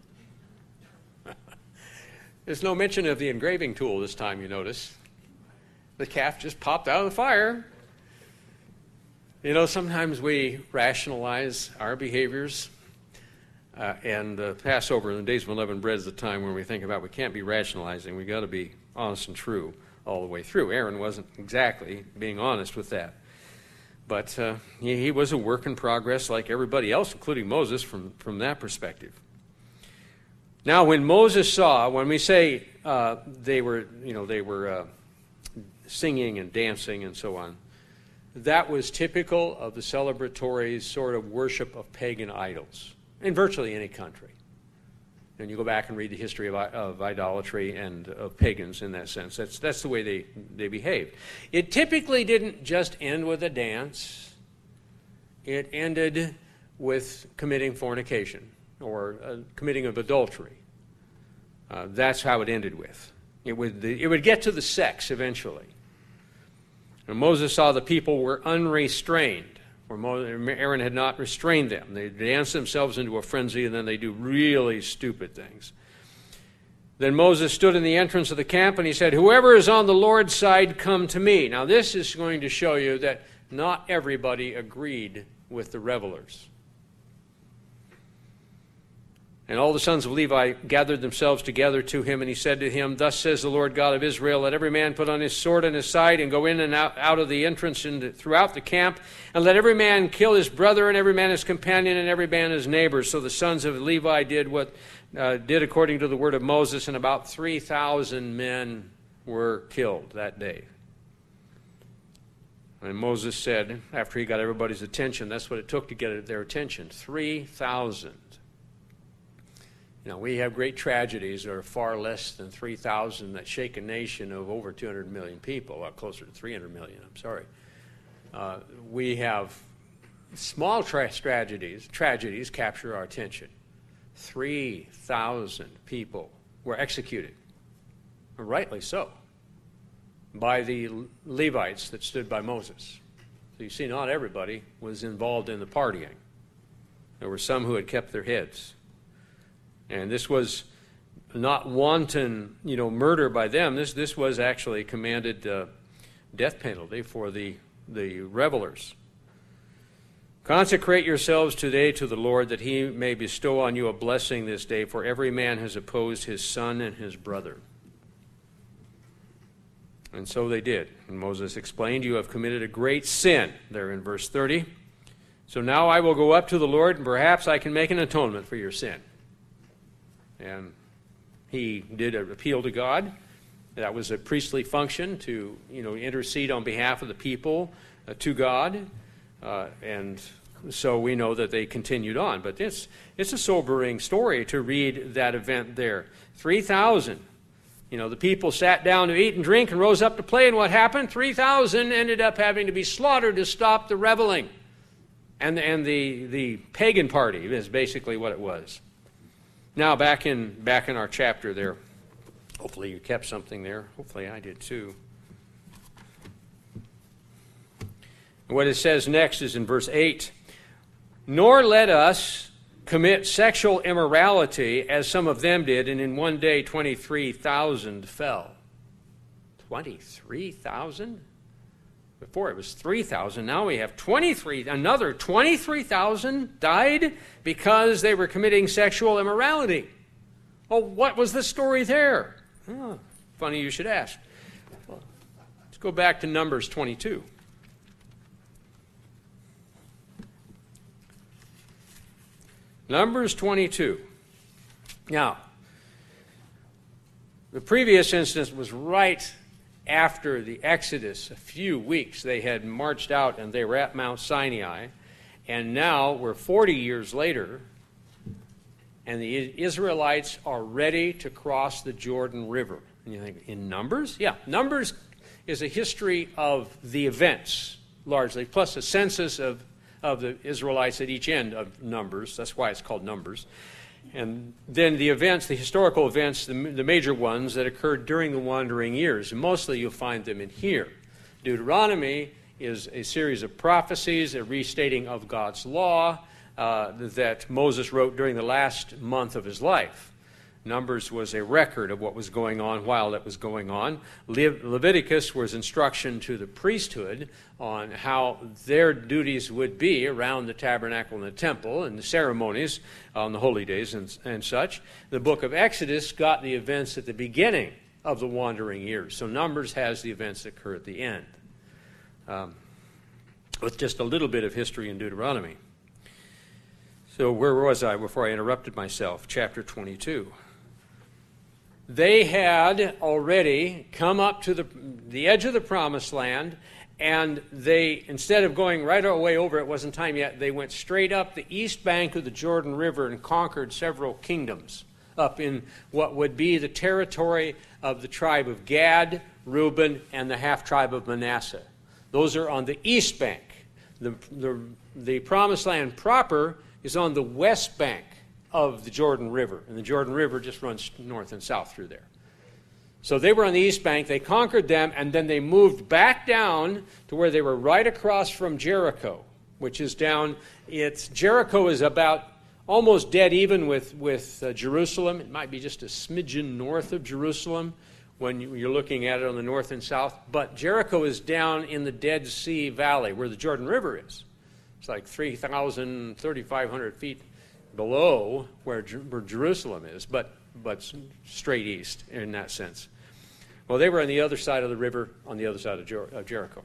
Speaker 1: There's no mention of the engraving tool this time, you notice. The calf just popped out of the fire. You know, sometimes we rationalize our behaviors. Uh, and the Passover and the Days of Unleavened Bread is the time when we think about we can't be rationalizing. We've got to be honest and true all the way through. Aaron wasn't exactly being honest with that. But uh, he, he was a work in progress like everybody else, including Moses, from, from that perspective. Now, when Moses saw, when we say uh, they were, you know, they were uh, singing and dancing and so on, that was typical of the celebratory sort of worship of pagan idols in virtually any country. And you go back and read the history of, of idolatry and of pagans in that sense. That's, that's the way they, they behaved. It typically didn't just end with a dance. It ended with committing fornication or uh, committing of adultery. Uh, that's how it ended with. It would, it would get to the sex eventually. And Moses saw the people were unrestrained. Aaron had not restrained them. They dance themselves into a frenzy, and then they do really stupid things. Then Moses stood in the entrance of the camp, and he said, whoever is on the Lord's side, come to me. Now this is going to show you that not everybody agreed with the revelers. And all the sons of Levi gathered themselves together to him, and he said to him, thus says the Lord God of Israel, let every man put on his sword on his side and go in and out, out of the entrance and throughout the camp, and let every man kill his brother, and every man his companion, and every man his neighbor. So the sons of Levi did what uh, did according to the word of Moses, and about three thousand men were killed that day. And Moses said, after he got everybody's attention, that's what it took to get their attention, three thousand. You know, we have great tragedies that are far less than three thousand that shake a nation of over two hundred million people, well, closer to three hundred million, I'm sorry. Uh, we have small tra- tragedies, tragedies capture our attention. three thousand people were executed, and rightly so, by the Levites that stood by Moses. So you see, not everybody was involved in the partying. There were some who had kept their heads. And this was not wanton, you know, murder by them. This this was actually commanded uh, death penalty for the the revelers. Consecrate yourselves today to the Lord, that he may bestow on you a blessing this day, for every man has opposed his son and his brother. And so they did. And Moses explained, you have committed a great sin, there in verse thirty. So now I will go up to the Lord, and perhaps I can make an atonement for your sin. And he did an appeal to God. That was a priestly function to, you know, intercede on behalf of the people uh, to God. Uh, and so we know that they continued on. But it's, it's a sobering story to read that event there. three thousand. You know, the people sat down to eat and drink and rose up to play. And what happened? three thousand ended up having to be slaughtered to stop the reveling. And, and the, the pagan party is basically what it was. Now, back in back in our chapter there, hopefully you kept something there. Hopefully I did too. And what it says next is in verse eight, nor let us commit sexual immorality as some of them did, and in one day twenty-three thousand fell. twenty-three thousand? Before it was three thousand. Now we have twenty-three, another twenty-three thousand died because they were committing sexual immorality. Well, what was the story there? Oh, funny you should ask. Well, let's go back to Numbers twenty-two. Numbers twenty-two. Now, the previous instance was right after the Exodus, a few weeks. They had marched out and they were at Mount Sinai. And now we're forty years later, and the Israelites are ready to cross the Jordan River. And you think, in Numbers? Yeah, Numbers is a history of the events, largely, plus a census of, of the Israelites at each end of Numbers. That's why it's called Numbers. And then the events, the historical events, the, the major ones that occurred during the wandering years. And mostly you'll find them in here. Deuteronomy is a series of prophecies, a restating of God's law uh, that Moses wrote during the last month of his life. Numbers was a record of what was going on while it was going on. Le- Leviticus was instruction to the priesthood on how their duties would be around the tabernacle and the temple and the ceremonies on the holy days and, and such. The book of Exodus got the events at the beginning of the wandering years. So Numbers has the events that occur at the end. Um, with just a little bit of history in Deuteronomy. So where was I before I interrupted myself? Chapter twenty-two. They had already come up to the, the edge of the promised land, and they, instead of going right away over, it wasn't time yet, they went straight up the east bank of the Jordan River and conquered several kingdoms up in what would be the territory of the tribe of Gad, Reuben, and the half-tribe of Manasseh. Those are on the east bank. The, the, the promised land proper is on the west bank of the Jordan River, and the Jordan River just runs north and south through there. So they were on the east bank, they conquered them, and then they moved back down to where they were right across from Jericho, which is down, it's, Jericho is about almost dead even with, with uh, Jerusalem. It might be just a smidgen north of Jerusalem when you, you're looking at it on the north and south, but Jericho is down in the Dead Sea Valley where the Jordan River is. It's like three thousand, thirty-five hundred feet below where, where Jerusalem is, but but straight east in that sense. Well, they were on the other side of the river, on the other side of, Jer- of Jericho.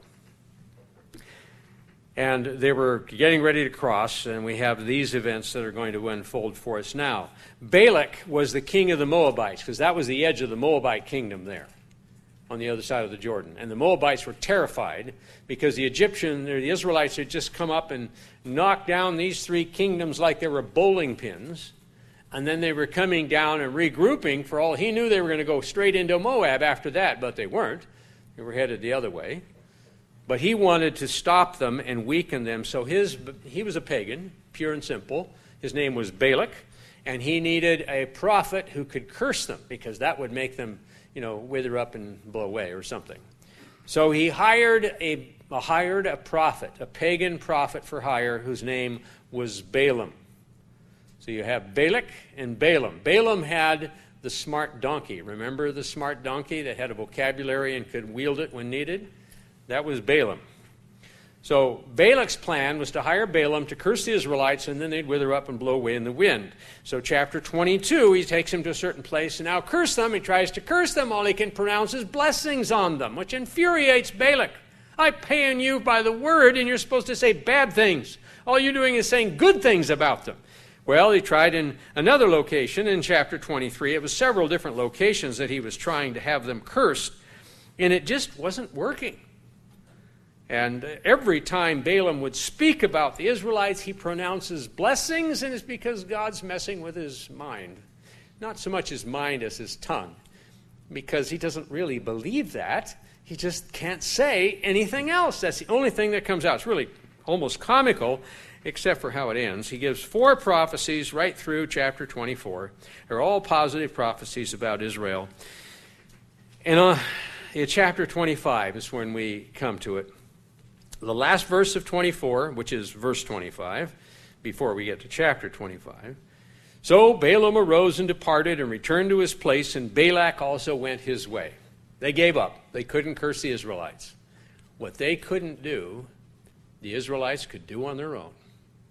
Speaker 1: And they were getting ready to cross, and we have these events that are going to unfold for us now. Balak was the king of the Moabites, because that was the edge of the Moabite kingdom there, on the other side of the Jordan. And the Moabites were terrified because the Egyptians, the Israelites had just come up and knocked down these three kingdoms like they were bowling pins. And then they were coming down and regrouping. For all he knew, they were going to go straight into Moab after that, but they weren't. They were headed the other way. But he wanted to stop them and weaken them. So his he was a pagan, pure and simple. His name was Balak. And he needed a prophet who could curse them, because that would make them, you know, wither up and blow away or something. So he hired a, a hired a prophet, a pagan prophet for hire, whose name was Balaam. So you have Balak and Balaam. Balaam had the smart donkey. Remember the smart donkey that had a vocabulary and could wield it when needed? That was Balaam. So Balak's plan was to hire Balaam to curse the Israelites, and then they'd wither up and blow away in the wind. So chapter twenty-two, he takes them to a certain place, and now curse them. He tries to curse them. All he can pronounce is blessings on them, which infuriates Balak. I'm paying you by the word, and you're supposed to say bad things. All you're doing is saying good things about them. Well, he tried in another location in chapter twenty-three. It was several different locations that he was trying to have them cursed, and it just wasn't working. And every time Balaam would speak about the Israelites, he pronounces blessings, and it's because God's messing with his mind. Not so much his mind as his tongue, because he doesn't really believe that. He just can't say anything else. That's the only thing that comes out. It's really almost comical, except for how it ends. He gives four prophecies right through chapter twenty-four. They're all positive prophecies about Israel. And uh, in chapter twenty-five is when we come to it. The last verse of twenty-four, which is verse twenty-five, before we get to chapter twenty-five. So Balaam arose and departed and returned to his place, and Balak also went his way. They gave up. They couldn't curse the Israelites. What they couldn't do, the Israelites could do on their own.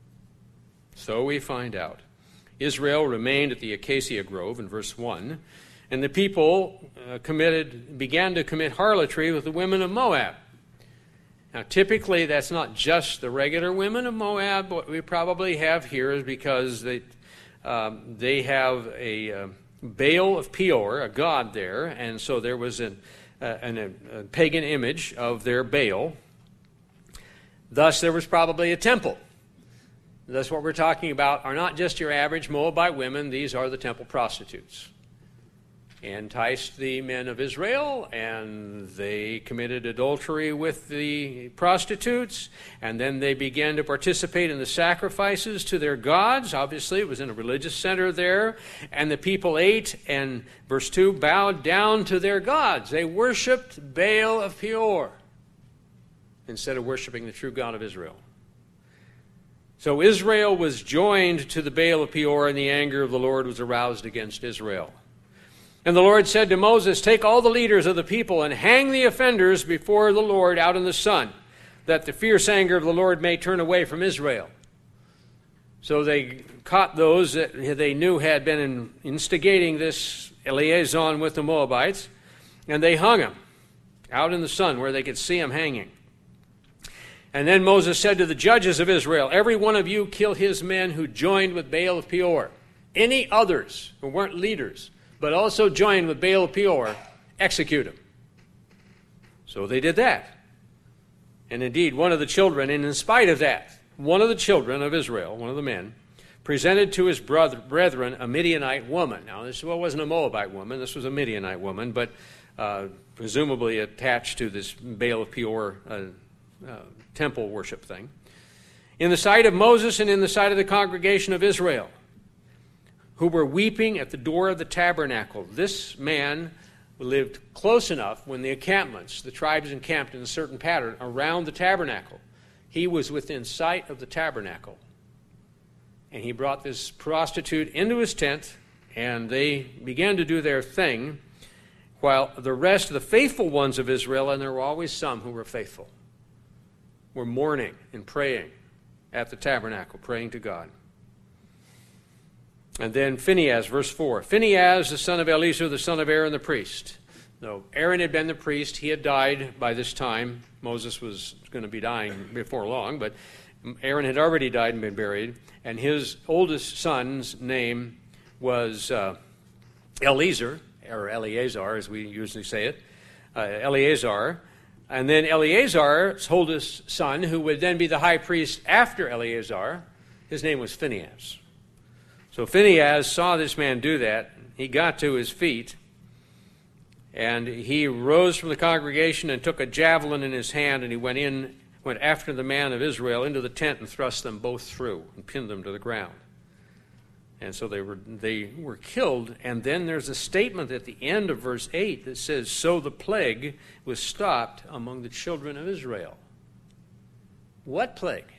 Speaker 1: So we find out. Israel remained at the acacia grove in verse one, and the people uh, committed, began to commit harlotry with the women of Moab. Now, typically, that's not just the regular women of Moab. What we probably have here is because they, um, they have a uh, Baal of Peor, a god there, and so there was an, uh, an, a pagan image of their Baal. Thus, there was probably a temple. That's what we're talking about, are not just your average Moabite women. These are the temple prostitutes. enticed the men of Israel, and they committed adultery with the prostitutes, and then they began to participate in the sacrifices to their gods. Obviously, it was in a religious center there, and the people ate and, verse two, bowed down to their gods. They worshipped Baal of Peor instead of worshiping the true God of Israel. So Israel was joined to the Baal of Peor, and the anger of the Lord was aroused against Israel. And the Lord said to Moses, take all the leaders of the people and hang the offenders before the Lord out in the sun, that the fierce anger of the Lord may turn away from Israel. So they caught those that they knew had been instigating this liaison with the Moabites, and they hung them out in the sun where they could see them hanging. And then Moses said to the judges of Israel, every one of you kill his men who joined with Baal of Peor. Any others who weren't leaders, but also joined with Baal of Peor, execute him. So they did that. And indeed, one of the children, and in spite of that, one of the children of Israel, one of the men, presented to his brother, brethren a Midianite woman. Now, this well, wasn't a Moabite woman, this was a Midianite woman, but uh, presumably attached to this Baal of Peor uh, uh, temple worship thing. In the sight of Moses and in the sight of the congregation of Israel, who were weeping at the door of the tabernacle. This man lived close enough when the encampments, the tribes encamped in a certain pattern around the tabernacle. He was within sight of the tabernacle. And he brought this prostitute into his tent, and they began to do their thing, while the rest of the faithful ones of Israel, and there were always some who were faithful, were mourning and praying at the tabernacle, praying to God. And then Phinehas, verse four. Phinehas, the son of Eleazar, the son of Aaron the priest. Though Aaron had been the priest, he had died by this time. Moses was going to be dying before long, but Aaron had already died and been buried. And his oldest son's name was uh, Eleazar, or Eleazar, as we usually say it, uh, Eleazar. And then Eleazar's oldest son, who would then be the high priest after Eleazar, his name was Phinehas. So Phinehas saw this man do that. He got to his feet, and he rose from the congregation and took a javelin in his hand, and he went in, went after the man of Israel into the tent and thrust them both through and pinned them to the ground. And so they were they were killed. And then there's a statement at the end of verse eight that says, so the plague was stopped among the children of Israel. What plague?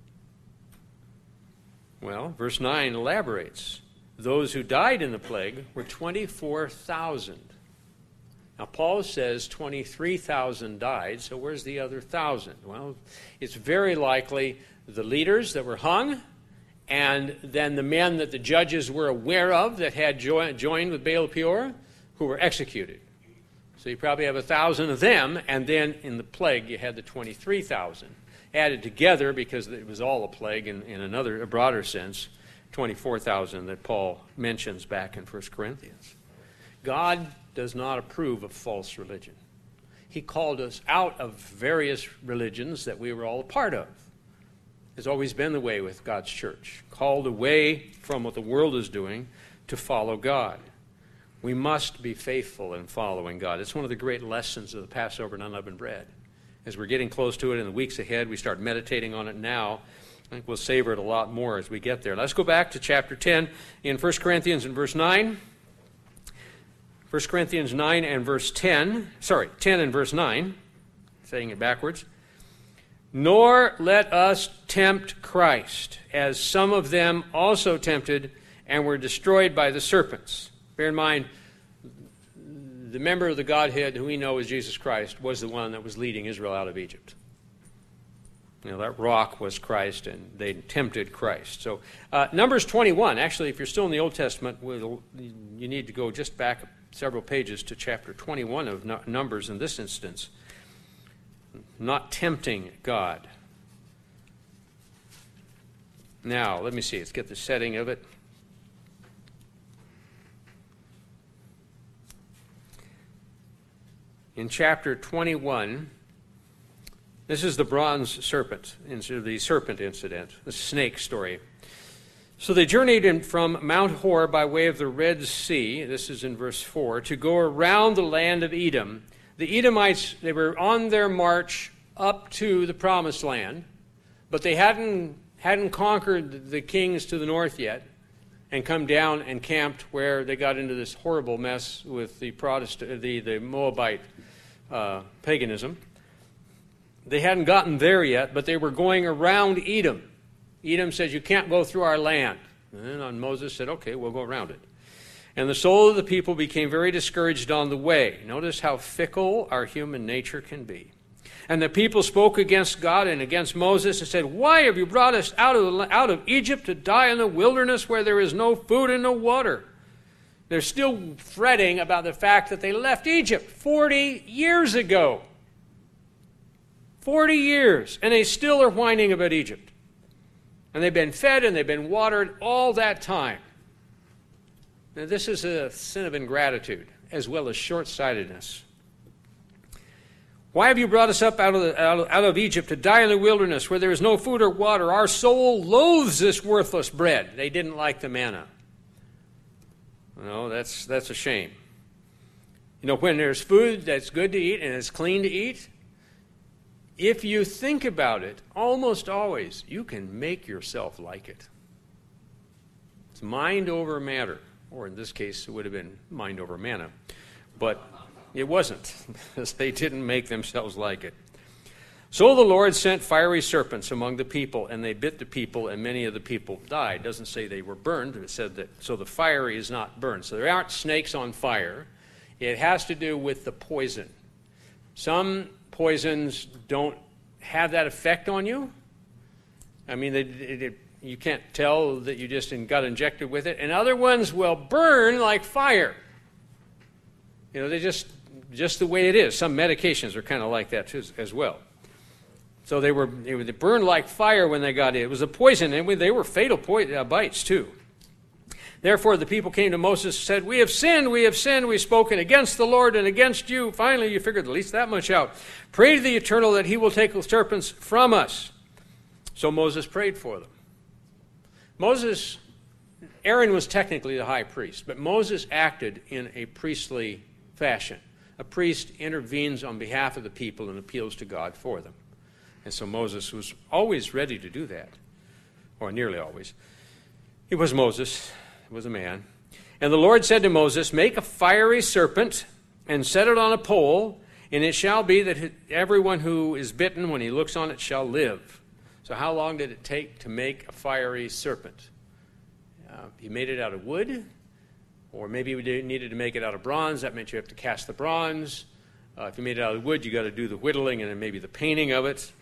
Speaker 1: Well, verse nine elaborates. Those who died in the plague were twenty-four thousand. Now, Paul says twenty-three thousand died, so where's the other one thousand? Well, it's very likely the leaders that were hung, and then the men that the judges were aware of that had jo- joined with Baal of Peor, who were executed. So you probably have one thousand of them, and then in the plague you had the twenty-three thousand. Added together, because it was all a plague in, in another, a broader sense, twenty-four thousand that Paul mentions back in First Corinthians. God does not approve of false religion. He called us out of various religions that we were all a part of. It's always been the way with God's church. Called away from what the world is doing to follow God. We must be faithful in following God. It's one of the great lessons of the Passover and unleavened bread. As we're getting close to it in the weeks ahead, we start meditating on it now. I think we'll savor it a lot more as we get there. Let's go back to chapter ten in First Corinthians and verse nine. First Corinthians nine and verse ten. Sorry, ten and verse nine. Saying it backwards. Nor let us tempt Christ, as some of them also tempted and were destroyed by the serpents. Bear in mind, the member of the Godhead who we know as Jesus Christ was the one that was leading Israel out of Egypt. You know, that rock was Christ, and they tempted Christ. So uh, Numbers twenty-one, actually, if you're still in the Old Testament, we'll, you need to go just back several pages to chapter twenty-one of Numbers in this instance. Not tempting God. Now, let me see. Let's get the setting of it. In chapter twenty-one, this is the bronze serpent, the serpent incident, the snake story. So they journeyed in from Mount Hor by way of the Red Sea, this is in verse four, to go around the land of Edom. The Edomites, they were on their march up to the Promised Land, but they hadn't, hadn't conquered the kings to the north yet and come down and camped where they got into this horrible mess with the Protestant, the, the Moabite uh, paganism. They hadn't gotten there yet, but they were going around Edom. Edom says, you can't go through our land. And then Moses said, okay, we'll go around it. And the soul of the people became very discouraged on the way. Notice how fickle our human nature can be. And the people spoke against God and against Moses and said, why have you brought us out of, the, out of Egypt to die in the wilderness where there is no food and no water? They're still fretting about the fact that they left Egypt forty years ago. forty years, and they still are whining about Egypt. And they've been fed and they've been watered all that time. Now, this is a sin of ingratitude as well as short-sightedness. Why have you brought us up out of, the, out, of, out of Egypt to die in the wilderness where there is no food or water? Our soul loathes this worthless bread. They didn't like the manna. No, that's, that's a shame. You know, when there's food that's good to eat and it's clean to eat, if you think about it, almost always, you can make yourself like it. It's mind over matter, or in this case, it would have been mind over manna. But it wasn't, because they didn't make themselves like it. So the Lord sent fiery serpents among the people, and they bit the people, and many of the people died. It doesn't say they were burned. It said that, so the fiery is not burned. So there aren't snakes on fire. It has to do with the poison. Some poisons don't have that effect on you. I mean, they, it, it, you can't tell that you just got injected with it. And other ones will burn like fire. You know, they just, just the way it is. Some medications are kind of like that too, as well. So they were, they were they burned like fire when they got it. It was a poison, and they were fatal po- uh, bites too. Therefore the people came to Moses and said, we have sinned, we have sinned, we've spoken against the Lord and against you. Finally, you figured at least that much out. Pray to the Eternal that he will take the serpents from us. So Moses prayed for them. Moses, Aaron was technically the high priest, but Moses acted in a priestly fashion. A priest intervenes on behalf of the people and appeals to God for them. And so Moses was always ready to do that, or nearly always. It was Moses. Was a man. And the Lord said to Moses, make a fiery serpent and set it on a pole, and it shall be that everyone who is bitten when he looks on it shall live. So how long did it take to make a fiery serpent? Uh, he made it out of wood, or maybe we needed to make it out of bronze. That meant you have to cast the bronze. Uh, if you made it out of wood, you got to do the whittling and then maybe the painting of it.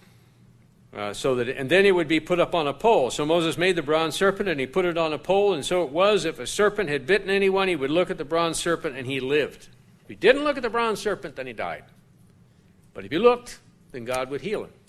Speaker 1: Uh, so that, and then it would be put up on a pole. So Moses made the bronze serpent, and he put it on a pole, and so it was, if a serpent had bitten anyone, he would look at the bronze serpent, and he lived. If he didn't look at the bronze serpent, then he died. But if he looked, then God would heal him.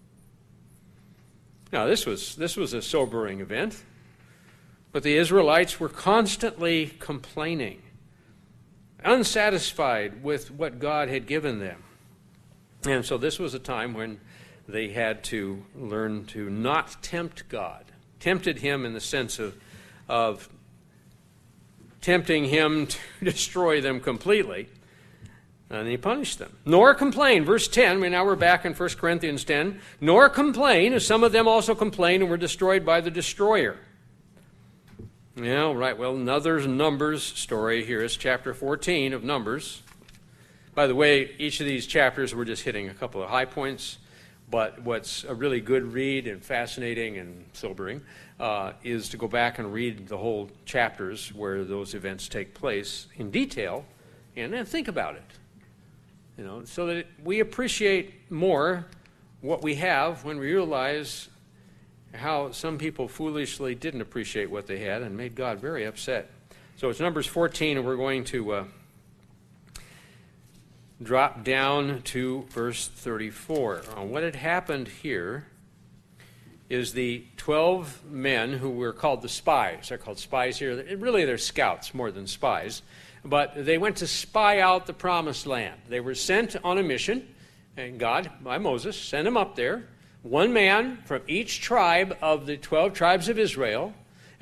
Speaker 1: Now, this was, this was a sobering event, but the Israelites were constantly complaining, unsatisfied with what God had given them. And so this was a time when they had to learn to not tempt God. Tempted him in the sense of, of tempting him to destroy them completely. And he punished them. Nor complain. Verse ten, we now we're back in First Corinthians ten. Nor complain, as some of them also complained and were destroyed by the destroyer. Yeah, right. Well, another Numbers story here is chapter fourteen of Numbers. By the way, each of these chapters, we're just hitting a couple of high points. But what's a really good read and fascinating and sobering uh, is to go back and read the whole chapters where those events take place in detail and then think about it. You know, so that we appreciate more what we have when we realize how some people foolishly didn't appreciate what they had and made God very upset. So it's Numbers fourteen, and we're going to uh, drop down to verse thirty-four. Uh, what had happened here is the twelve men who were called the spies. They're called spies here. Really, they're scouts more than spies. But they went to spy out the promised land. They were sent on a mission, and God, by Moses, sent them up there. One man from each tribe of the twelve tribes of Israel.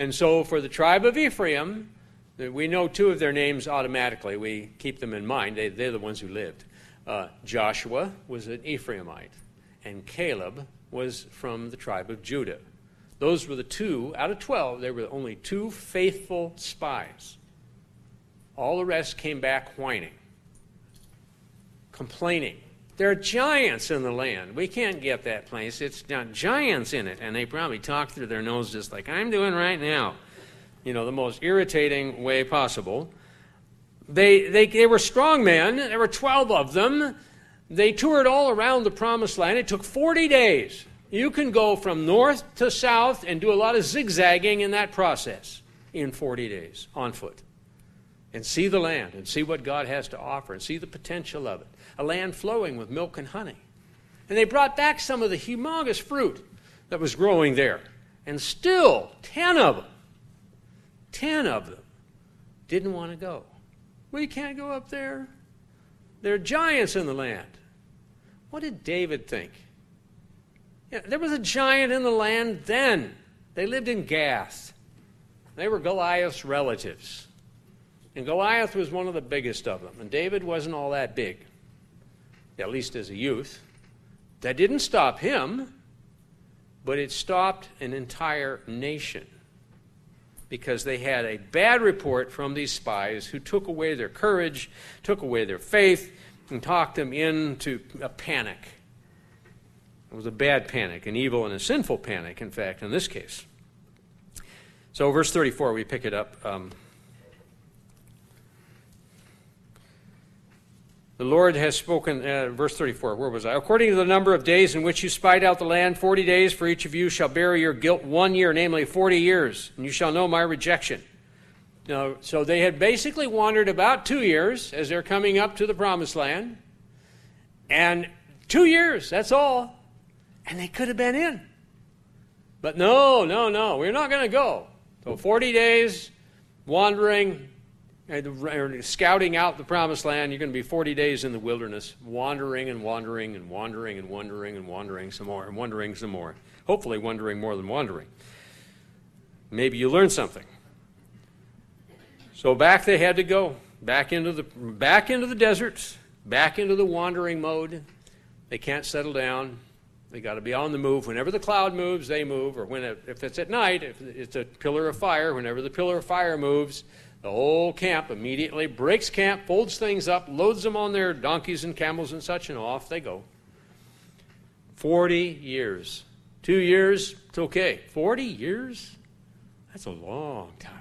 Speaker 1: And so for the tribe of Ephraim, we know two of their names automatically. We keep them in mind. They, they're the ones who lived. Uh, Joshua was an Ephraimite, and Caleb was from the tribe of Judah. Those were the two, out of twelve, there were only two faithful spies. All the rest came back whining, complaining. There are giants in the land. We can't get that place. It's got giants in it. And they probably talk through their nose just like I'm doing right now. You know, the most irritating way possible. They, they, they were strong men. There were twelve of them. They toured all around the Promised Land. It took forty days. You can go from north to south and do a lot of zigzagging in that process in forty days on foot. And see the land and see what God has to offer and see the potential of it. A land flowing with milk and honey. And they brought back some of the humongous fruit that was growing there. And still, ten of them, ten of them didn't want to go. We can't go up there. There are giants in the land. What did David think? Yeah, there was a giant in the land then. They lived in Gath. They were Goliath's relatives. And Goliath was one of the biggest of them. And David wasn't all that big, at least as a youth. That didn't stop him, but it stopped an entire nation because they had a bad report from these spies who took away their courage, took away their faith, and talked them into a panic. It was a bad panic, an evil and a sinful panic, in fact, in this case. So verse thirty-four, we pick it up. Um, The Lord has spoken, uh, verse thirty-four, where was I? According to the number of days in which you spied out the land, forty days for each of you shall bear your guilt one year, namely forty years, and you shall know my rejection. Now, so they had basically wandered about two years as they're coming up to the Promised Land. And two years, that's all. And they could have been in. But no, no, no, we're not going to go. So forty days wandering, scouting out the Promised Land. You're going to be forty days in the wilderness, wandering and wandering and wandering and wandering and wandering some more and wandering some more. Hopefully wandering more than wandering. Maybe you learned something. So back they had to go, back into the back into the deserts, back into the wandering mode. They can't settle down. They got to be on the move. Whenever the cloud moves, they move. Or when it, if it's at night, if it's a pillar of fire, whenever the pillar of fire moves, the whole camp immediately breaks camp, folds things up, loads them on their donkeys and camels and such, and off they go. Forty years. Two years, it's okay. Forty years? That's a long time.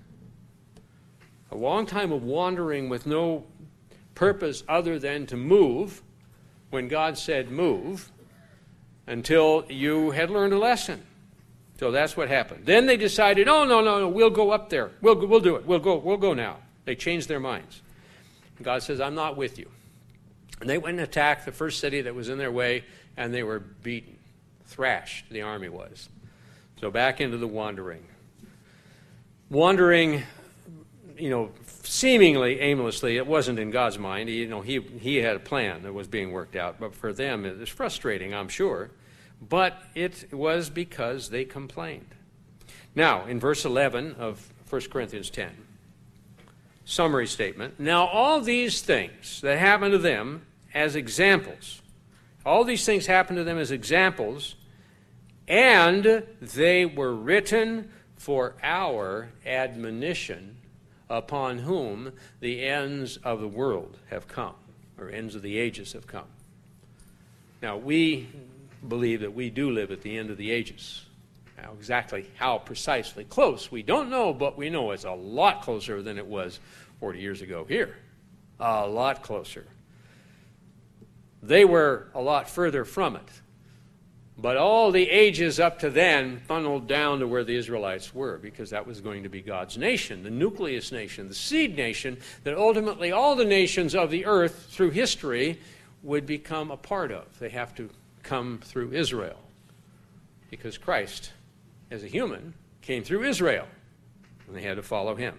Speaker 1: A long time of wandering with no purpose other than to move when God said move until you had learned a lesson. So that's what happened. Then they decided, oh, no, no, no, we'll go up there. We'll, we'll do it. We'll go, we'll go now. They changed their minds. And God says, I'm not with you. And they went and attacked the first city that was in their way, and they were beaten, thrashed, the army was. So back into the wandering. Wandering, you know, seemingly aimlessly. It wasn't in God's mind. He, you know, he, he had a plan that was being worked out. But for them, it was frustrating, I'm sure. But it was because they complained. Now, in verse eleven of First Corinthians ten, summary statement. Now, all these things that happened to them as examples, all these things happened to them as examples, and they were written for our admonition, upon whom the ends of the world have come, or ends of the ages have come. Now, we believe that we do live at the end of the ages. Now, exactly how precisely close, we don't know, but we know it's a lot closer than it was forty years ago here. A lot closer. They were a lot further from it. But all the ages up to then funneled down to where the Israelites were, because that was going to be God's nation, the nucleus nation, the seed nation, that ultimately all the nations of the earth through history would become a part of. They have to come through Israel, because Christ, as a human, came through Israel, and they had to follow him.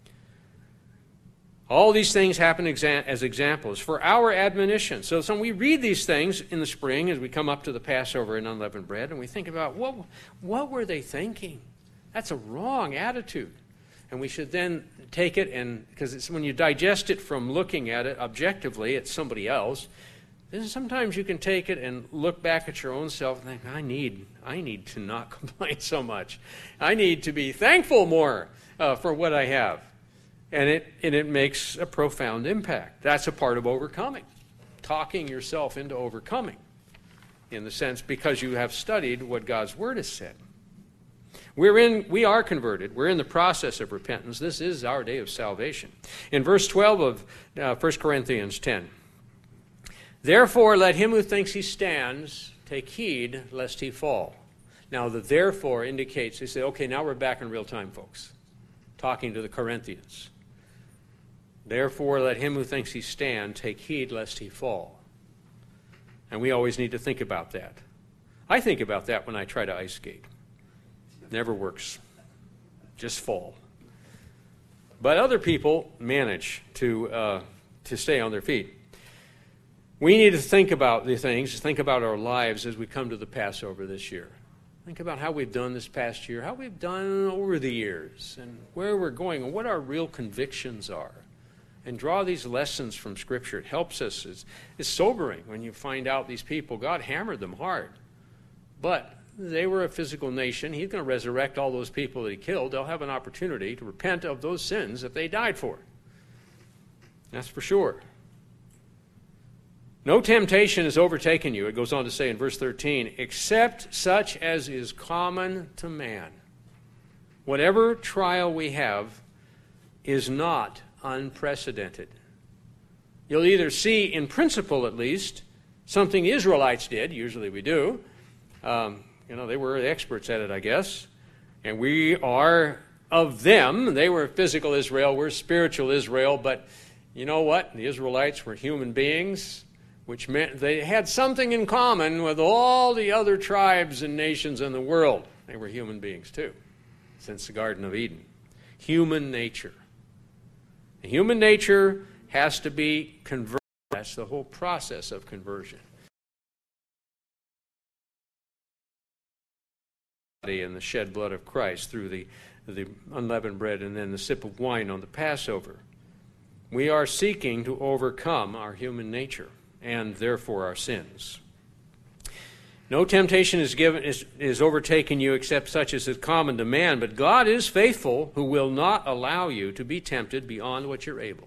Speaker 1: All these things happen exa- as examples for our admonition. So, so we read these things in the spring as we come up to the Passover and unleavened bread, and we think about, what, what were they thinking? That's a wrong attitude. And we should then take it, and because it's when you digest it from looking at it objectively at somebody else, then sometimes you can take it and look back at your own self and think, I need, I need to not complain so much. I need to be thankful more uh, for what I have. And it, and it makes a profound impact. That's a part of overcoming, talking yourself into overcoming, in the sense because you have studied what God's Word has said. We're in, we are converted. We're in the process of repentance. This is our day of salvation. In verse twelve of uh, First Corinthians ten, therefore let him who thinks he stands take heed lest he fall. Now the therefore indicates, they say, okay, now we're back in real time, folks, talking to the Corinthians. Therefore let him who thinks he stand take heed lest he fall. And we always need to think about that. I think about that when I try to ice skate. Never works. Just fall. But other people manage to uh, to stay on their feet. We need to think about the things, think about our lives as we come to the Passover this year. Think about how we've done this past year, how we've done over the years, and where we're going, and what our real convictions are. And draw these lessons from Scripture. It helps us. It's, it's sobering when you find out these people, God hammered them hard. But they were a physical nation. He's going to resurrect all those people that he killed. They'll have an opportunity to repent of those sins that they died for. That's for sure. No temptation has overtaken you, it goes on to say in verse thirteen, except such as is common to man. Whatever trial we have is not unprecedented. You'll either see, in principle at least, something the Israelites did, usually we do. Um, you know, they were the experts at it, I guess. And we are of them. They were physical Israel, we're spiritual Israel, but you know what? The Israelites were human beings, which meant they had something in common with all the other tribes and nations in the world. They were human beings too, since the Garden of Eden. Human nature. Human nature has to be converted. That's the whole process of conversion. And the shed blood of Christ through the, the unleavened bread and then the sip of wine on the Passover. We are seeking to overcome our human nature and therefore our sins. No temptation is given is, is overtaken you except such as is common to man, but God is faithful, who will not allow you to be tempted beyond what you're able.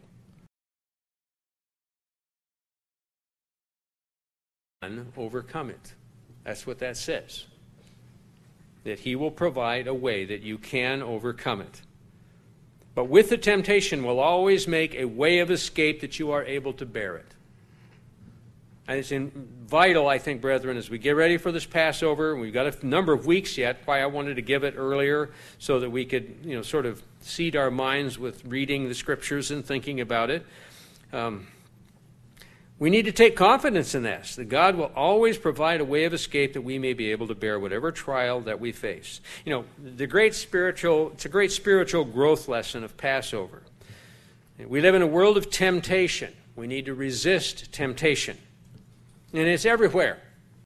Speaker 1: And overcome it. That's what that says. That he will provide a way that you can overcome it. But with the temptation will always make a way of escape that you are able to bear it. And it's in, vital, I think, brethren, as we get ready for this Passover, and we've got a number of weeks yet, why I wanted to give it earlier, so that we could, you know, sort of seed our minds with reading the Scriptures and thinking about it. Um, we need to take confidence in this, that God will always provide a way of escape that we may be able to bear whatever trial that we face. You know, the great spiritual, it's a great spiritual growth lesson of Passover. We live in a world of temptation. We need to resist temptation. And it's everywhere.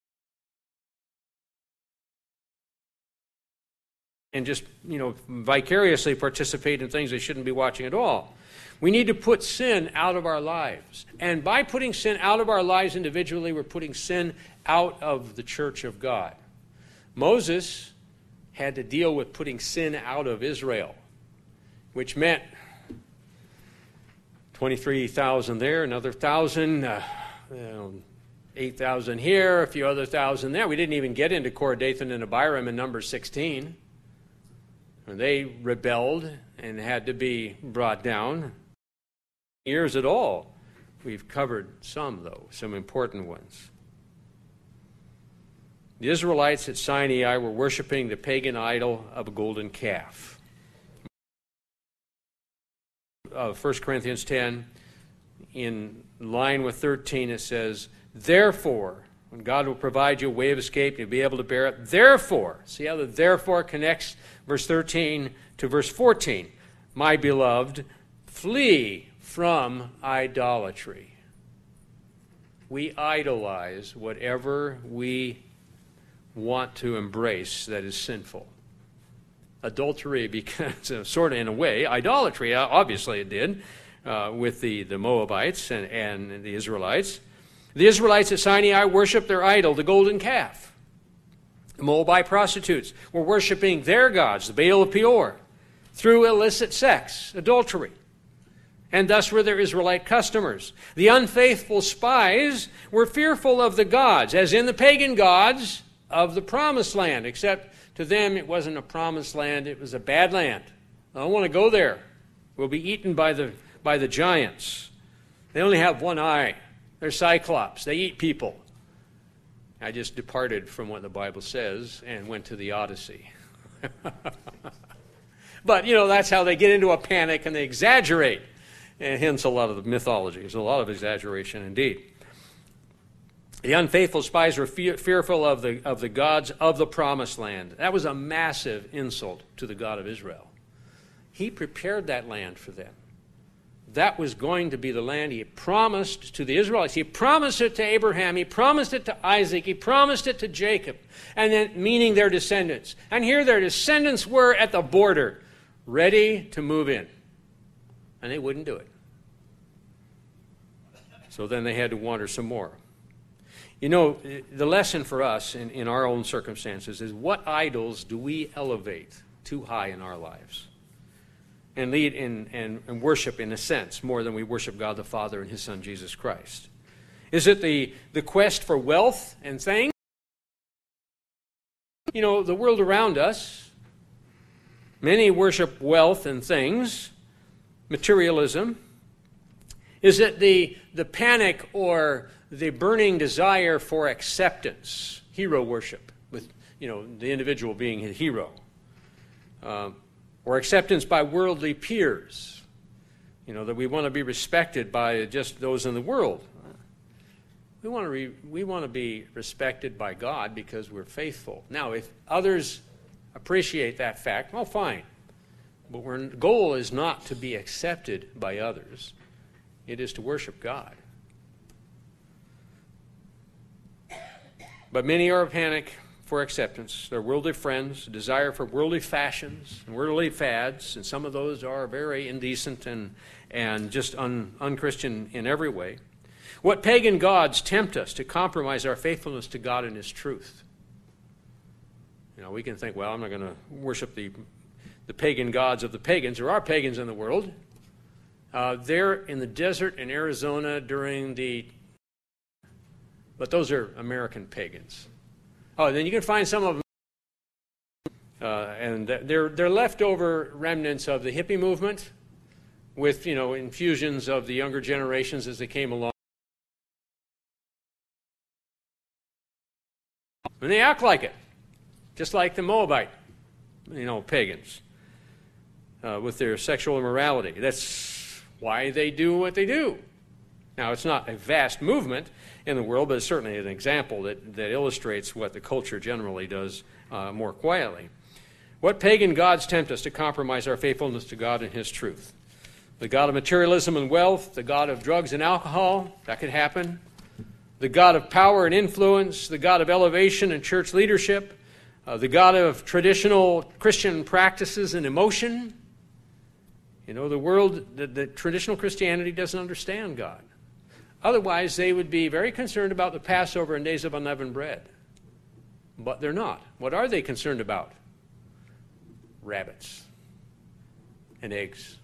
Speaker 1: And just, you know, vicariously participate in things they shouldn't be watching at all. We need to put sin out of our lives. And by putting sin out of our lives individually, we're putting sin out of the church of God. Moses had to deal with putting sin out of Israel, which meant twenty-three thousand there, another one thousand, uh, you know, eight thousand here, a few other thousand there. We didn't even get into Korah, Dathan, and Abiram in Numbers sixteen. And they rebelled and had to be brought down. Years at all. We've covered some, though, some important ones. The Israelites at Sinai were worshiping the pagan idol of a golden calf. Uh, First Corinthians ten, in line with thirteen, it says, therefore, when God will provide you a way of escape, you'll be able to bear it. Therefore, see how the therefore connects verse thirteen to verse fourteen. My beloved, flee from idolatry. We idolize whatever we want to embrace that is sinful. adultery because, uh, sort of in a way, idolatry. Uh, obviously it did uh, with the, the Moabites and, and the Israelites. The Israelites at Sinai worshiped their idol, the golden calf. The Moabite prostitutes were worshiping their gods, the Baal of Peor, through illicit sex, adultery. And thus were their Israelite customers. The unfaithful spies were fearful of the gods, as in the pagan gods of the promised land, except to them it wasn't a promised land, it was a bad land. I don't want to go there. We'll be eaten by the, by the giants. They only have one eye. They're cyclops. They eat people. I just departed from what the Bible says and went to the Odyssey. But, you know, that's how they get into a panic and they exaggerate. And hence a lot of the mythology. There's a lot of exaggeration indeed. The unfaithful spies were fe- fearful of the, of the gods of the promised land. That was a massive insult to the God of Israel. He prepared that land for them. That was going to be the land he promised to the Israelites. He promised it to Abraham. He promised it to Isaac. He promised it to Jacob, and then meaning their descendants. And here their descendants were at the border, ready to move in. And they wouldn't do it. So then they had to wander some more. You know, the lesson for us in, in our own circumstances is what idols do we elevate too high in our lives? And lead in and, and worship, in a sense, more than we worship God the Father and His Son, Jesus Christ? Is it the, the quest for wealth and things? You know, the world around us, many worship wealth and things, materialism. Is it the, the panic or the burning desire for acceptance, hero worship, with, you know, the individual being a hero? Uh, Or acceptance by worldly peers, you know, that we want to be respected by just those in the world. We want to re- we want to be respected by God because we're faithful. Now, if others appreciate that fact, well, fine. But our goal is not to be accepted by others. It is to worship God. But many are in panic for acceptance. Their worldly friends, a desire for worldly fashions and worldly fads, and some of those are very indecent and, and just un, unchristian in every way. What pagan gods tempt us to compromise our faithfulness to God and His truth? You know, we can think, well, I'm not going to worship the, the pagan gods of the pagans. There are pagans in the world. Uh, they're in the desert in Arizona during the... But those are American pagans. Oh, then you can find some of them, uh, and they're they're leftover remnants of the hippie movement, with, you know, infusions of the younger generations as they came along. And they act like it, just like the Moabite, you know, pagans, uh, with their sexual immorality. That's why they do what they do. Now, it's not a vast movement in the world, but it's certainly an example that, that illustrates what the culture generally does uh, more quietly. What pagan gods tempt us to compromise our faithfulness to God and His truth? The god of materialism and wealth, the god of drugs and alcohol, that could happen. The god of power and influence, the god of elevation and church leadership, uh, the god of traditional Christian practices and emotion. You know, the world, the, the traditional Christianity doesn't understand God. Otherwise, they would be very concerned about the Passover and days of unleavened bread. But they're not. What are they concerned about? Rabbits and eggs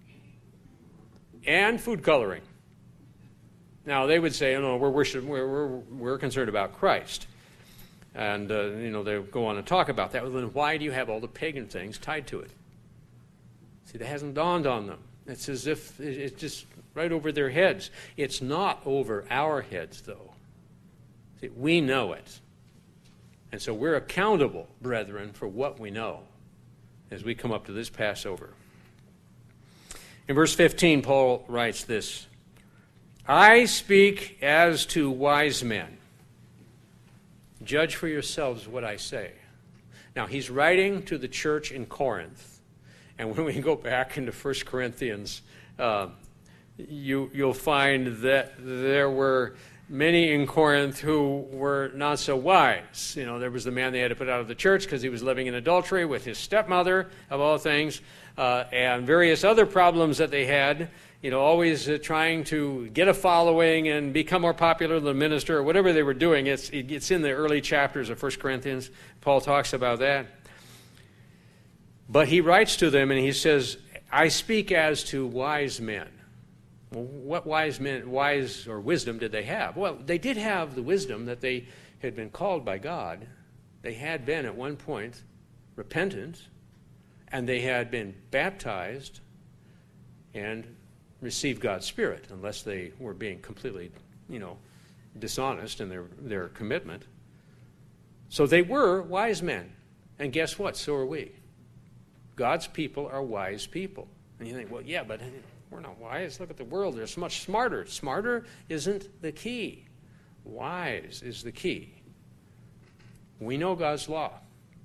Speaker 1: and food coloring. Now, they would say, oh, no, we're, worship, we're, we're, we're concerned about Christ. And, uh, you know, they go on and talk about that. Well, then why do you have all the pagan things tied to it? See, that hasn't dawned on them. It's as if it's just right over their heads. It's not over our heads, though. See, we know it. And so we're accountable, brethren, for what we know as we come up to this Passover. In verse fifteen, Paul writes this, I speak as to wise men. Judge for yourselves what I say. Now, he's writing to the church in Corinth. And when we go back into First Corinthians, uh, you, you'll find that there were many in Corinth who were not so wise. You know, there was the man they had to put out of the church because he was living in adultery with his stepmother, of all things, uh, and various other problems that they had. You know, always uh, trying to get a following and become more popular than the minister, or whatever they were doing. It's, it's in the early chapters of First Corinthians. Paul talks about that. But he writes to them and he says, I speak as to wise men. Well, what wise men, wise or wisdom did they have? Well, they did have the wisdom that they had been called by God. They had been at one point repentant, and they had been baptized and received God's Spirit, unless they were being completely, you know, dishonest in their, their commitment. So they were wise men. And guess what? So are we. God's people are wise people. And you think, well, yeah, but we're not wise. Look at the world. They're so much smarter. Smarter isn't the key. Wise is the key. We know God's law.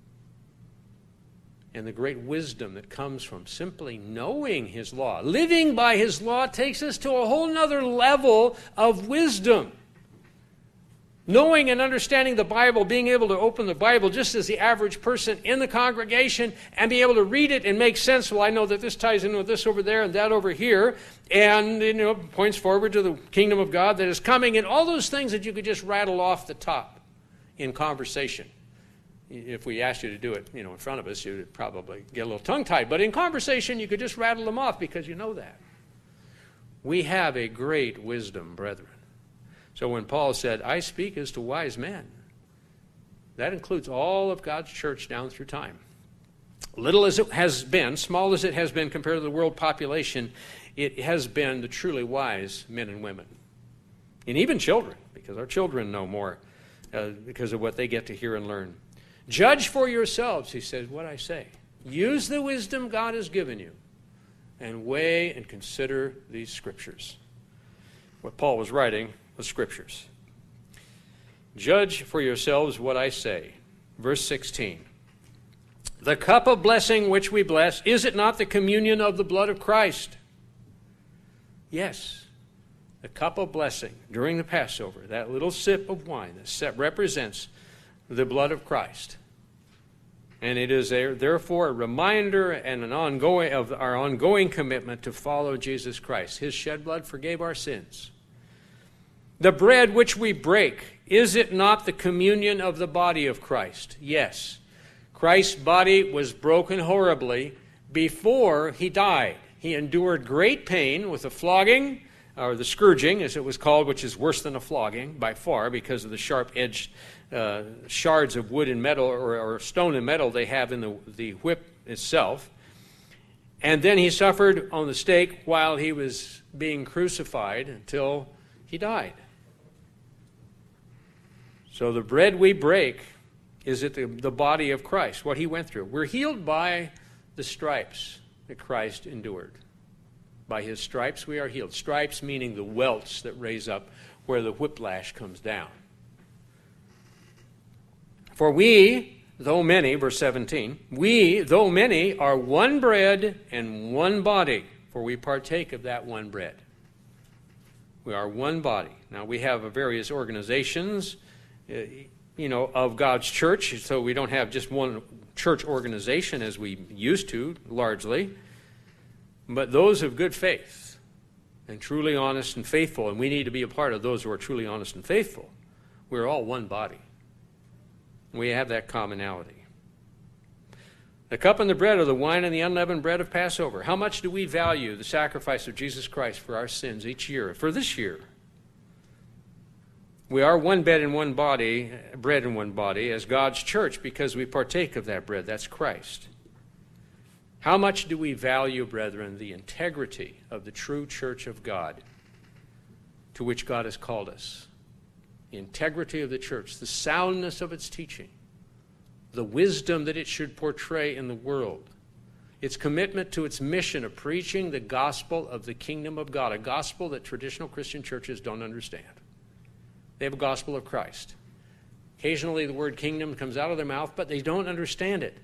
Speaker 1: And the great wisdom that comes from simply knowing His law. Living by His law takes us to a whole nother level of wisdom. Knowing and understanding the Bible, being able to open the Bible just as the average person in the congregation and be able to read it and make sense. Well, I know that this ties in with this over there and that over here, and, you know, points forward to the kingdom of God that is coming, and all those things that you could just rattle off the top in conversation. If we asked you to do it, you know, in front of us, you'd probably get a little tongue-tied. But in conversation, you could just rattle them off because you know that. We have a great wisdom, brethren. So when Paul said, I speak as to wise men, that includes all of God's church down through time. Little as it has been, small as it has been compared to the world population, it has been the truly wise men and women. And even children, because our children know more uh, because of what they get to hear and learn. Judge for yourselves, he says, what I say. Use the wisdom God has given you and weigh and consider these scriptures. What Paul was writing the Scriptures. Judge for yourselves what I say. Verse sixteen. The cup of blessing which we bless, is it not the communion of the blood of Christ? Yes. The cup of blessing during the Passover, that little sip of wine that represents the blood of Christ. And it is a, therefore a reminder and an ongoing of our ongoing commitment to follow Jesus Christ. His shed blood forgave our sins. The bread which we break, is it not the communion of the body of Christ? Yes. Christ's body was broken horribly before he died. He endured great pain with the flogging, or the scourging, as it was called, which is worse than a flogging by far because of the sharp-edged uh, shards of wood and metal or, or stone and metal they have in the, the whip itself. And then he suffered on the stake while he was being crucified until he died. So the bread we break, is it the, the body of Christ, what he went through? We're healed by the stripes that Christ endured. By his stripes we are healed. Stripes meaning the welts that raise up where the whiplash comes down. For we, though many, verse seventeen, we, though many, are one bread and one body, for we partake of that one bread. We are one body. Now we have various organizations, uh, you know, of God's church, so we don't have just one church organization as we used to, largely. But those of good faith and truly honest and faithful, and we need to be a part of those who are truly honest and faithful, we're all one body. We have that commonality. The cup and the bread are the wine and the unleavened bread of Passover. How much do we value the sacrifice of Jesus Christ for our sins each year? For this year, we are one bed and one body, bread in one body, as God's church because we partake of that bread. That's Christ. How much do we value, brethren, the integrity of the true church of God to which God has called us? The integrity of the church, the soundness of its teaching, the wisdom that it should portray in the world, its commitment to its mission of preaching the gospel of the kingdom of God, a gospel that traditional Christian churches don't understand. They have a gospel of Christ. Occasionally the word kingdom comes out of their mouth, but they don't understand it.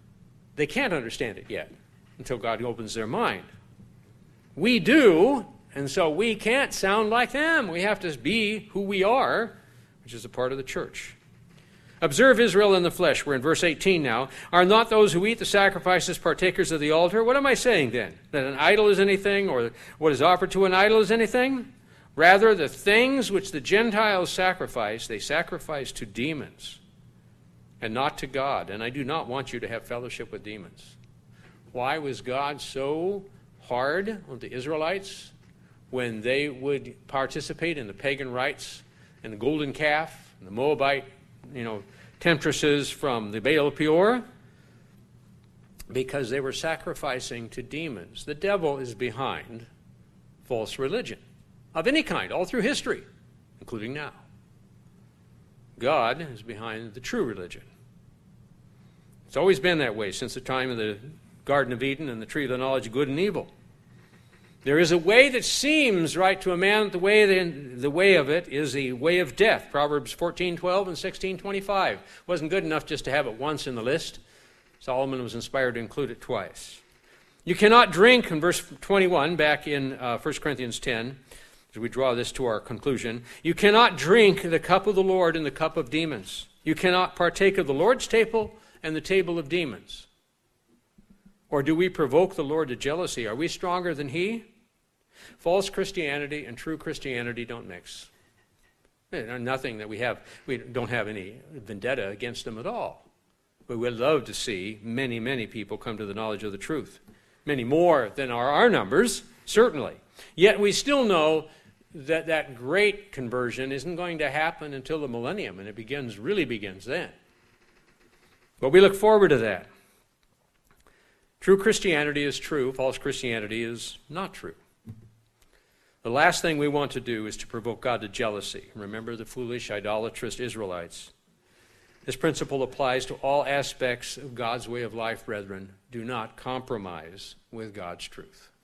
Speaker 1: They can't understand it yet until God opens their mind. We do, And so we can't sound like them. We have to be who we are, which is a part of the church. Observe Israel in the flesh. We're in verse eighteen now. Are not those who eat the sacrifices partakers of the altar? What am I saying then? That an idol is anything, or what is offered to an idol is anything? Rather, the things which the Gentiles sacrifice, they sacrifice to demons and not to God. And I do not want you to have fellowship with demons. Why was God so hard on the Israelites when they would participate in the pagan rites and the golden calf and the Moabite, you know, temptresses from the Baal of Peor? Because they were sacrificing to demons. The devil is behind false religion of any kind, all through history, including now. God is behind the true religion. It's always been that way since the time of the Garden of Eden and the tree of the knowledge of good and evil. There is a way that seems right to a man, the way, the, the way of it is a way of death. Proverbs fourteen twelve and sixteen twenty-five. Wasn't good enough just to have it once in the list. Solomon was inspired to include it twice. You cannot drink, in verse twenty-one, back in uh, First Corinthians ten, as we draw this to our conclusion, you cannot drink the cup of the Lord and the cup of demons. You cannot partake of the Lord's table and the table of demons. Or do we provoke the Lord to jealousy? Are we stronger than he? False Christianity and true Christianity don't mix. Nothing that we have, we don't have any vendetta against them at all. But we'd love to see many, many people come to the knowledge of the truth. Many more than are our numbers, certainly. Yet we still know that that great conversion isn't going to happen until the millennium, and it begins, really begins then. But we look forward to that. True Christianity is true. False Christianity is not true. The last thing we want to do is to provoke God to jealousy. Remember the foolish, idolatrous Israelites. This principle applies to all aspects of God's way of life, brethren. Do not compromise with God's truth.